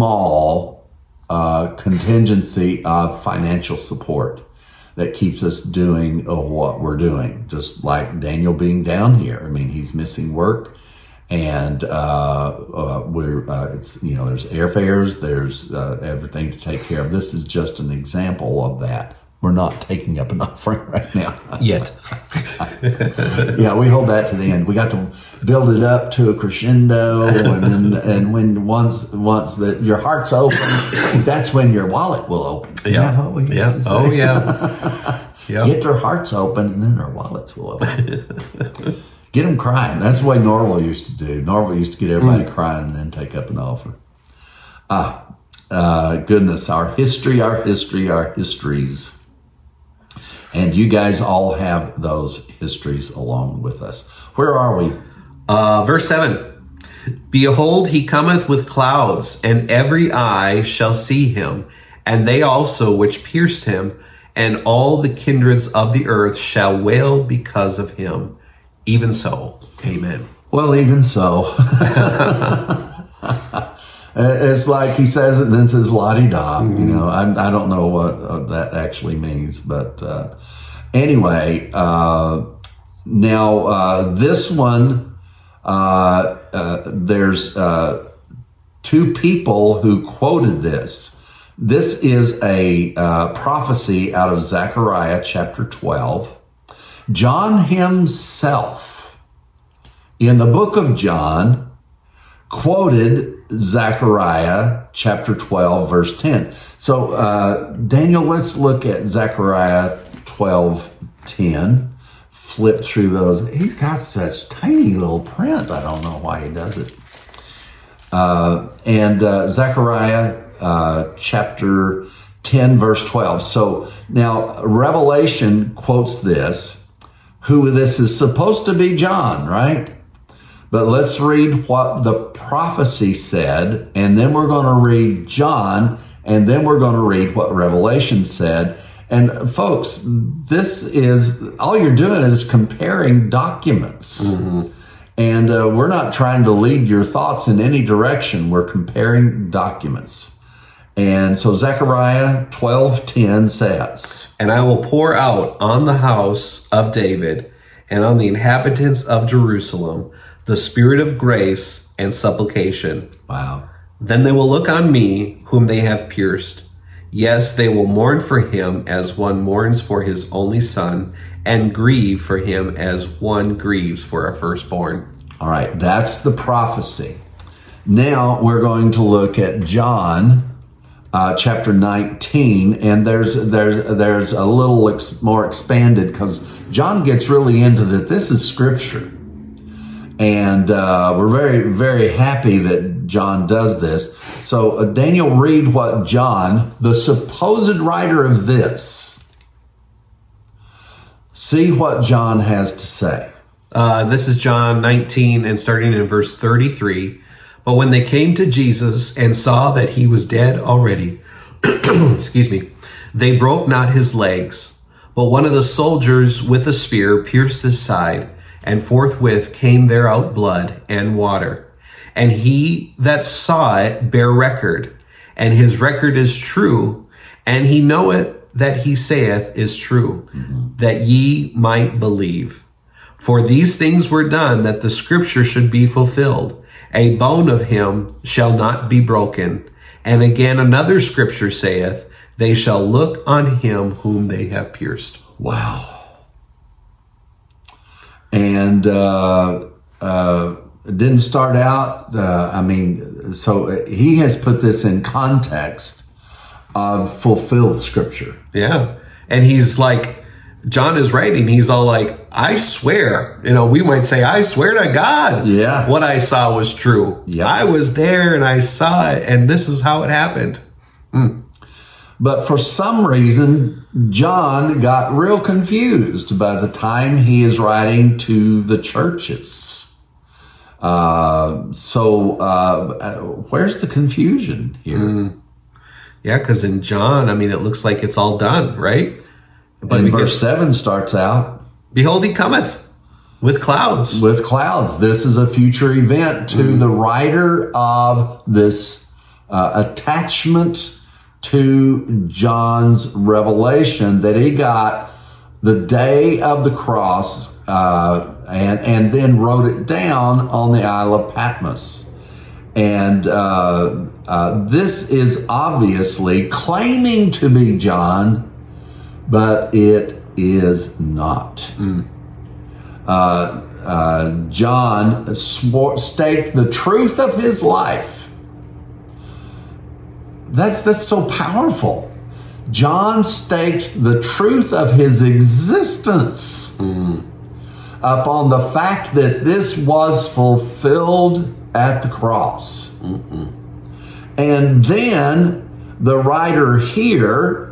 S3: small uh, contingency of financial support that keeps us doing uh, what we're doing. Just like Daniel being down here. I mean, he's missing work. And, uh, uh, we're, uh, you know, there's airfares, there's, uh, everything to take care of. This is just an example of that. We're not taking up an offering right now.
S4: Yet.
S3: Yeah, we hold that to the end. We got to build it up to a crescendo, and then, and when once, once that your heart's open, that's when your wallet will open.
S4: Yeah. Yeah. yeah. Oh, yeah.
S3: Yep. Get their hearts open, and then their wallets will open. Get them crying. That's the way Norval used to do. Norval used to get everybody mm. crying and then take up an offer. Ah, uh, goodness, our history, our history, our histories. And you guys all have those histories along with us. Where are we?
S4: Uh, verse seven. Behold, he cometh with clouds, and every eye shall see him, and they also which pierced him, and all the kindreds of the earth shall wail because of him. Even so, amen.
S3: Well, even so. It's like he says it and then says la-di-da. Mm-hmm. You know, I, I don't know what uh, that actually means. But uh, anyway, uh, now uh, this one, uh, uh, there's uh, two people who quoted this. This is a uh, prophecy out of Zechariah chapter twelve. John himself, in the book of John, quoted Zechariah chapter twelve, verse ten. So, uh, Daniel, let's look at Zechariah twelve, ten. Flip through those. He's got such tiny little print. I don't know why he does it. Uh, and uh, Zechariah uh, chapter ten, verse twelve. So now Revelation quotes this. Who this is supposed to be John, right? But let's read what the prophecy said, and then we're going to read John, and then we're going to read what Revelation said. And folks, this is, all you're doing is comparing documents. Mm-hmm. And uh, we're not trying to lead your thoughts in any direction. We're comparing documents. And so Zechariah twelve ten says,
S4: and I will pour out on the house of David and on the inhabitants of Jerusalem the spirit of grace and supplication.
S3: Wow.
S4: Then they will look on me, whom they have pierced. Yes, they will mourn for him as one mourns for his only son, and grieve for him as one grieves for a firstborn.
S3: All right, that's the prophecy. Now we're going to look at John uh, chapter nineteen, and there's there's there's a little ex- more expanded because John gets really into that. This is Scripture, and uh, we're very very happy that John does this. So uh, Daniel, read what John, the supposed writer of this, see what John has to say.
S4: Uh, this is John nineteen and starting in verse thirty-three. But when they came to Jesus and saw that he was dead already, excuse me, they broke not his legs. But one of the soldiers with a spear pierced his side, and forthwith came there out blood and water. And he that saw it bare record, and his record is true, and he knoweth that he saith is true, mm-hmm. that ye might believe. For these things were done that the scripture should be fulfilled. A bone of him shall not be broken. And again another scripture saith, they shall look on him whom they have pierced.
S3: Wow. And uh, uh, it didn't start out, uh, I mean, so he has put this in context of fulfilled scripture.
S4: Yeah. And he's like, John is writing, he's all like, I swear, you know, we might say, I swear to God,
S3: yeah,
S4: what I saw was true.
S3: Yep.
S4: I was there and I saw it, and this is how it happened. Mm.
S3: But for some reason, John got real confused by the time he is writing to the churches. Uh, so uh, where's the confusion here?
S4: Mm. Yeah, because in John, I mean, it looks like it's all done, right?
S3: But and verse seven starts out,
S4: behold, he cometh with clouds.
S3: With clouds. This is a future event to mm. the writer of this uh, attachment to John's revelation that he got the day of the cross uh, and, and then wrote it down on the Isle of Patmos. And uh, uh, this is obviously claiming to be John, but it is not. Mm. Uh, uh, John swore, staked the truth of his life. That's that's so powerful. John staked the truth of his existence mm. upon the fact that this was fulfilled at the cross. Mm-mm. And then the writer here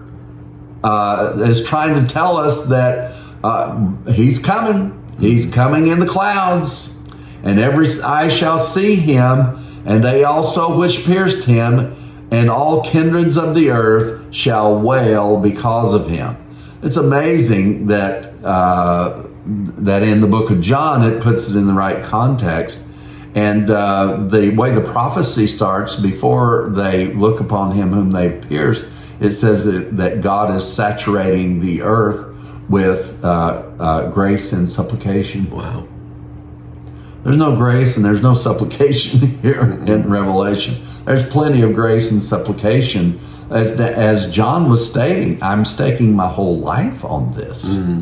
S3: Uh, is trying to tell us that uh, he's coming. He's coming in the clouds, and every eye shall see him, and they also which pierced him, and all kindreds of the earth shall wail because of him. It's amazing that uh, that in the book of John it puts it in the right context, and uh, the way the prophecy starts before they look upon him whom they've pierced. It says that, that God is saturating the earth with uh, uh, grace and supplication.
S4: Wow.
S3: There's no grace and there's no supplication here mm-hmm. in Revelation. There's plenty of grace and supplication. As, as John was stating, I'm staking my whole life on this. Mm-hmm.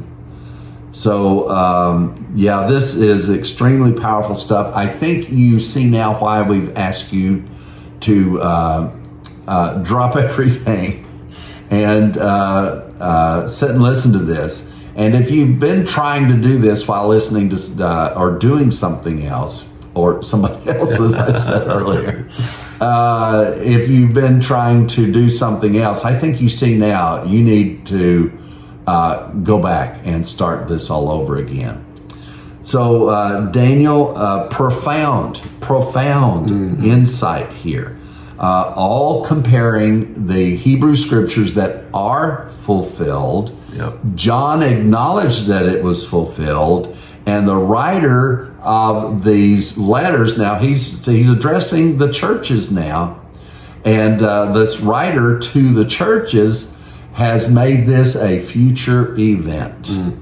S3: So, um, yeah, this is extremely powerful stuff. I think you see now why we've asked you to uh, uh, drop everything and uh, uh, sit and listen to this. And if you've been trying to do this while listening to uh, or doing something else, or somebody else, as I said earlier, uh, if you've been trying to do something else, I think you see now you need to uh, go back and start this all over again. So uh, Daniel, uh, profound, profound mm-hmm. insight here. Uh, all comparing the Hebrew scriptures that are fulfilled.
S4: Yep.
S3: John acknowledged that it was fulfilled, and the writer of these letters, now he's he's addressing the churches now, and uh, this writer to the churches has made this a future event. Mm.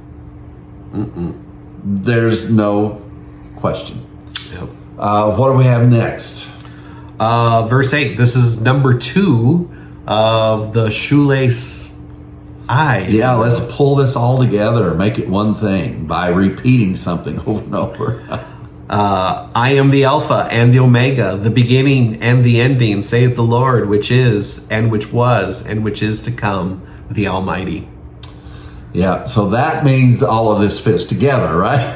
S3: Mm-mm. There's no question.
S4: Yep.
S3: Uh, what do we have next?
S4: Uh, verse eight, this is number two of the shoelace eye.
S3: Yeah, let's pull this all together, make it one thing by repeating something over and over.
S4: Uh, I am the Alpha and the Omega, the beginning and the ending, saith the Lord, which is, and which was, and which is to come, the Almighty.
S3: Yeah, so that means all of this fits together, right?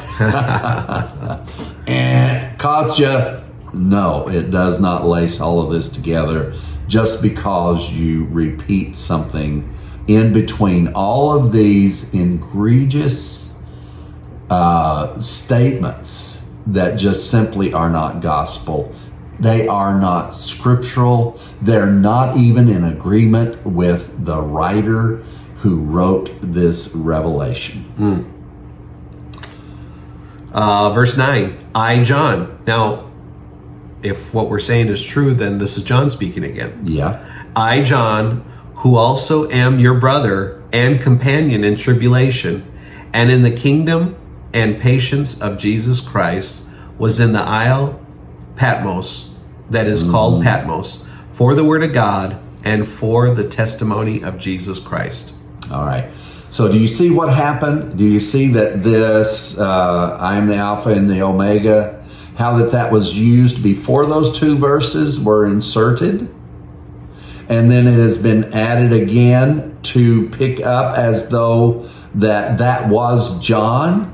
S3: And caught you. No, it does not lace all of this together just because you repeat something in between all of these egregious uh, statements that just simply are not gospel. They are not scriptural. They're not even in agreement with the writer who wrote this revelation.
S4: Mm. Uh, verse nine, I, John. Now, if what we're saying is true, then this is John speaking again.
S3: Yeah.
S4: I, John, who also am your brother and companion in tribulation, and in the kingdom and patience of Jesus Christ, was in the isle Patmos, that is mm-hmm. called Patmos, for the word of God and for the testimony of Jesus Christ.
S3: All right. So do you see what happened? Do you see that this, uh, I am the Alpha and the Omega, how that that was used before those two verses were inserted? And then it has been added again to pick up as though that that was John.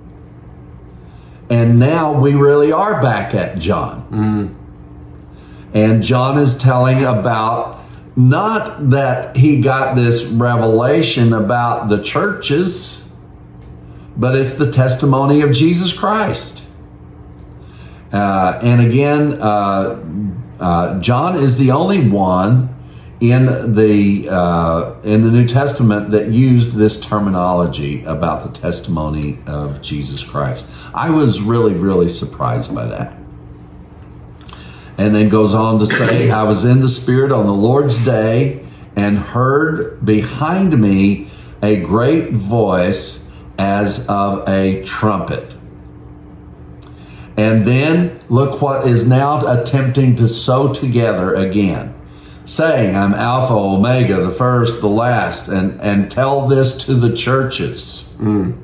S3: And now we really are back at John.
S4: Mm.
S3: And John is telling about not that he got this revelation about the churches, but it's the testimony of Jesus Christ. Uh, and again, uh, uh, John is the only one in the uh, in the New Testament that used this terminology about the testimony of Jesus Christ. I was really, really surprised by that. And then goes on to say, I was in the Spirit on the Lord's day and heard behind me a great voice as of a trumpet. And then look what is now attempting to sew together again, saying, I'm Alpha, Omega, the first, the last, and, and tell this to the churches.
S4: Mm.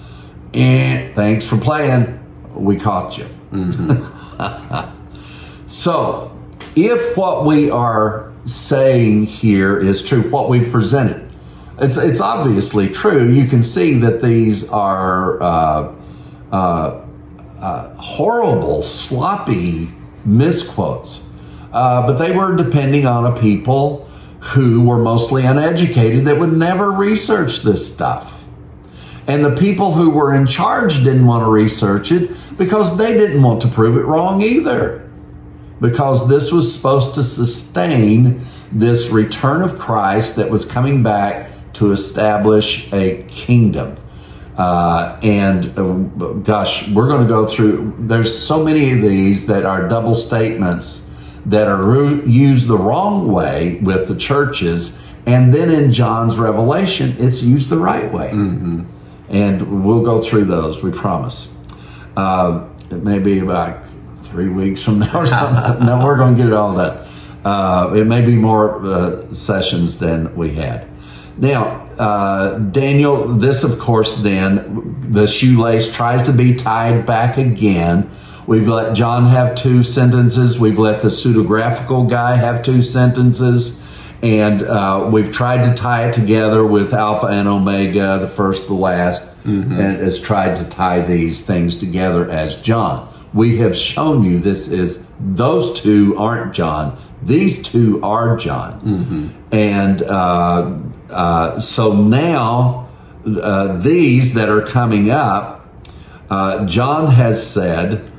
S3: And thanks for playing. We caught you.
S4: Mm-hmm.
S3: So, if what we are saying here is true, what we've presented, it's it's obviously true. You can see that these are uh, uh, uh, horrible, sloppy misquotes. Uh, but they were depending on a people who were mostly uneducated that would never research this stuff. And the people who were in charge didn't want to research it because they didn't want to prove it wrong either. Because this was supposed to sustain this return of Christ that was coming back to establish a kingdom. Uh, and uh, gosh, we're going to go through, there's so many of these that are double statements that are ru- used the wrong way with the churches. And then in John's revelation, it's used the right way.
S4: Mm-hmm.
S3: And we'll go through those, we promise. Uh, it may be about three weeks from now or something. No, we're going to get it all done. Uh, it may be more uh, sessions than we had. Now, uh, Daniel, this, of course, then, the shoelace tries to be tied back again. We've let John have two sentences. We've let the pseudographical guy have two sentences. And uh, we've tried to tie it together with Alpha and Omega, the first, the last, mm-hmm. and has tried to tie these things together as John. We have shown you this is, those two aren't John. These two are John.
S4: Mm-hmm.
S3: And uh, uh, so now, uh, these that are coming up, uh, John has said,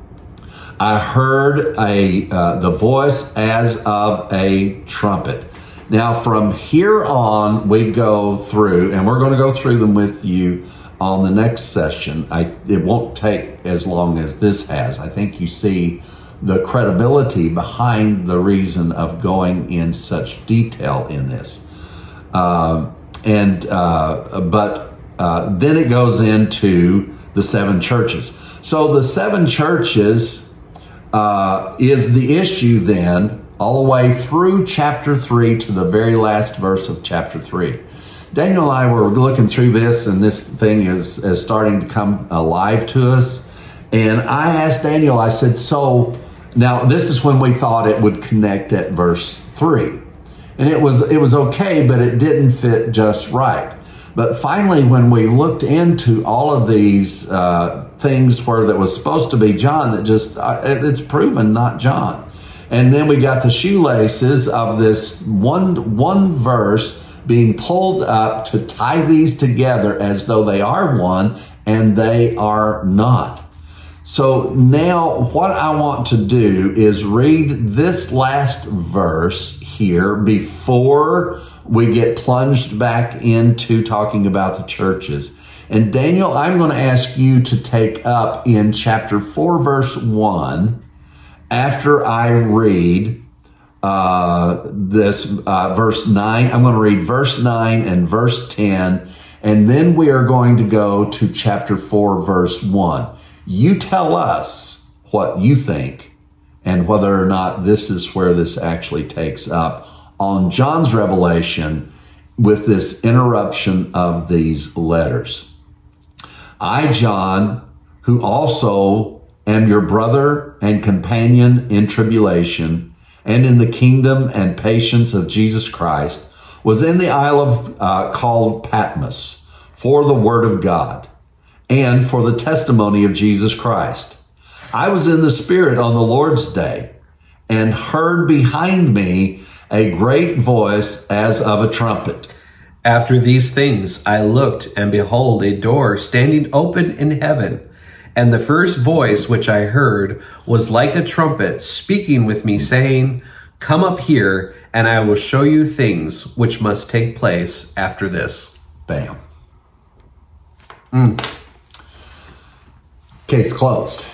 S3: I heard a uh, the voice as of a trumpet. Now, from here on, we go through, and we're going to go through them with you on the next session. I, it won't take as long as this has. I think you see the credibility behind the reason of going in such detail in this. Uh, and uh, but uh, then it goes into the seven churches. So the seven churches uh, is the issue then all the way through chapter three to the very last verse of chapter three. Daniel and I were looking through this, and this thing is, is starting to come alive to us. And I asked Daniel, I said, so now this is when we thought it would connect at verse three. And it was it was okay, but it didn't fit just right. But finally, when we looked into all of these uh, things where that was supposed to be John, that just, uh, it's proven not John. And then we got the shoelaces of this one one verse being pulled up to tie these together as though they are one, and they are not. So now what I want to do is read this last verse here before we get plunged back into talking about the churches. And Daniel, I'm going to ask you to take up in chapter four, verse one, after I read uh, this uh, verse nine. I'm going to read verse nine and verse ten, and then we are going to go to chapter four, verse one. You tell us what you think and whether or not this is where this actually takes up on John's revelation with this interruption of these letters. I, John, who also am your brother and companion in tribulation and in the kingdom and patience of Jesus Christ, was in the isle of uh, called Patmos for the word of God and for the testimony of Jesus Christ. I was in the Spirit on the Lord's day and heard behind me a great voice as of a trumpet.
S4: After these things I looked, and behold, a door standing open in heaven. And the first voice which I heard was like a trumpet speaking with me, saying, Come up here, and I will show you things which must take place after this.
S3: Bam. Mm. Case closed.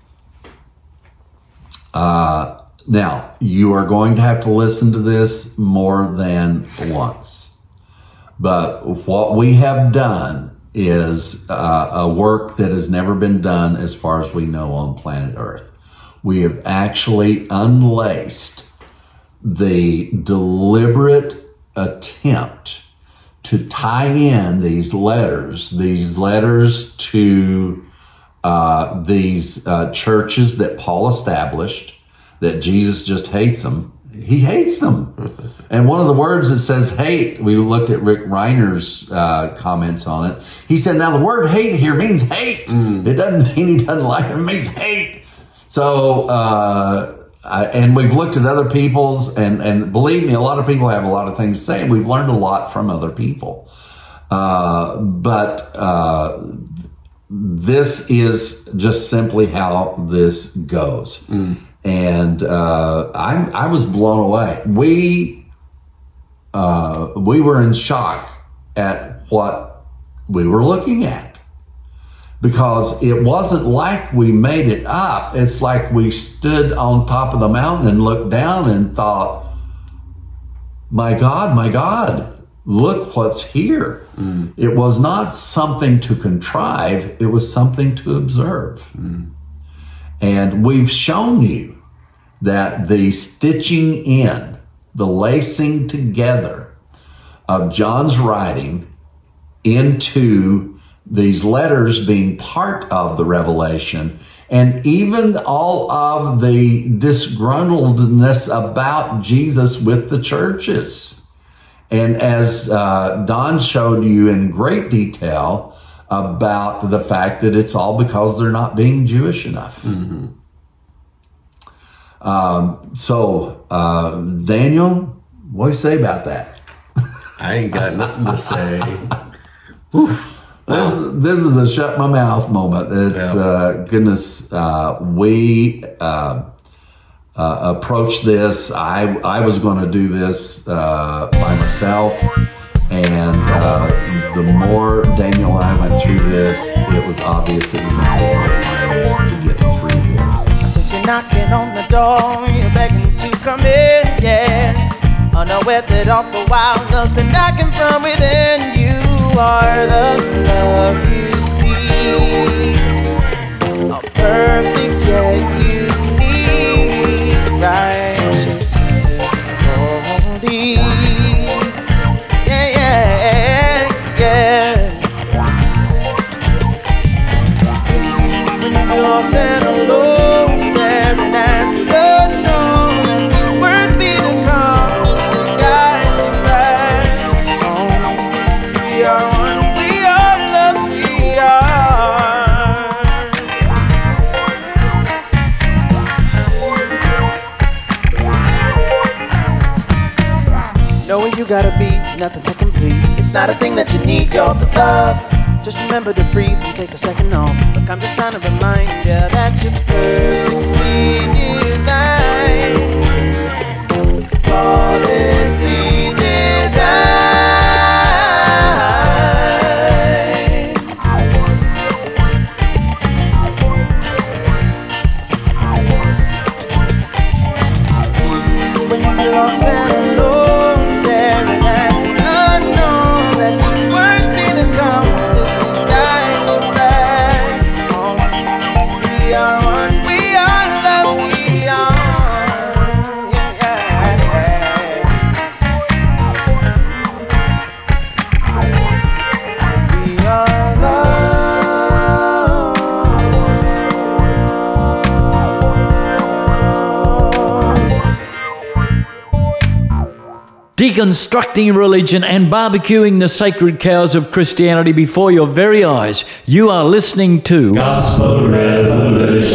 S3: Uh, now, you are going to have to listen to this more than once. But what we have done is uh, a work that has never been done as far as we know on planet Earth. We have actually unlaced the deliberate attempt to tie in these letters, these letters to uh, these uh, churches that Paul established, that Jesus just hates them. He hates them. And one of the words that says hate, we looked at Rick Reiner's uh, comments on it. He said, now the word hate here means hate. Mm. It doesn't mean he doesn't like it. It means hate. So, uh, I, and we've looked at other people's, and, and believe me, a lot of people have a lot of things to say. We've learned a lot from other people. Uh, but uh, this is just simply how this goes. Mm. And uh, I, I was blown away. We uh, we were in shock at what we were looking at, because it wasn't like we made it up. It's like we stood on top of the mountain and looked down and thought, my God, my God, look what's here. Mm. It was not something to contrive. It was something to observe. Mm. And we've shown you that the stitching in, the lacing together of John's writing into these letters being part of the revelation, and even all of the disgruntledness about Jesus with the churches. And as uh, Don showed you in great detail about the fact that it's all because they're not being Jewish enough. Mm-hmm. Um, so, uh, Daniel, what do you say about that?
S4: I ain't got nothing to say.
S3: this, this is a shut my mouth moment. It's, yeah. uh, goodness, uh, we, uh, uh, approached this. I, I was going to do this, uh, by myself. And, uh, the more Daniel and I went through this, it was obvious it was going to take our times to get through this.
S2: Since you're knocking on the door, you're begging to come in, yeah. Unaware that all the while love's been knocking from within. You are the love you see, a perfect yet unique, righteous, holy. Yeah, yeah, yeah. When you feel lost and alone, staring at the unknown, and it's worth me to come to guide us back home. We are one, we are love, we are. Know where you gotta be, nothing to complete. It's not a thing that you need, you're the love. Just remember to breathe and take a second off. Look, I'm just trying to remind you that you're perfectly divine, flawlessly designed. When you're lost and alone, staring at the unknown, that these words be the come.
S5: Deconstructing religion and barbecuing the sacred cows of Christianity before your very eyes. You are listening to
S6: Gospel Revolution.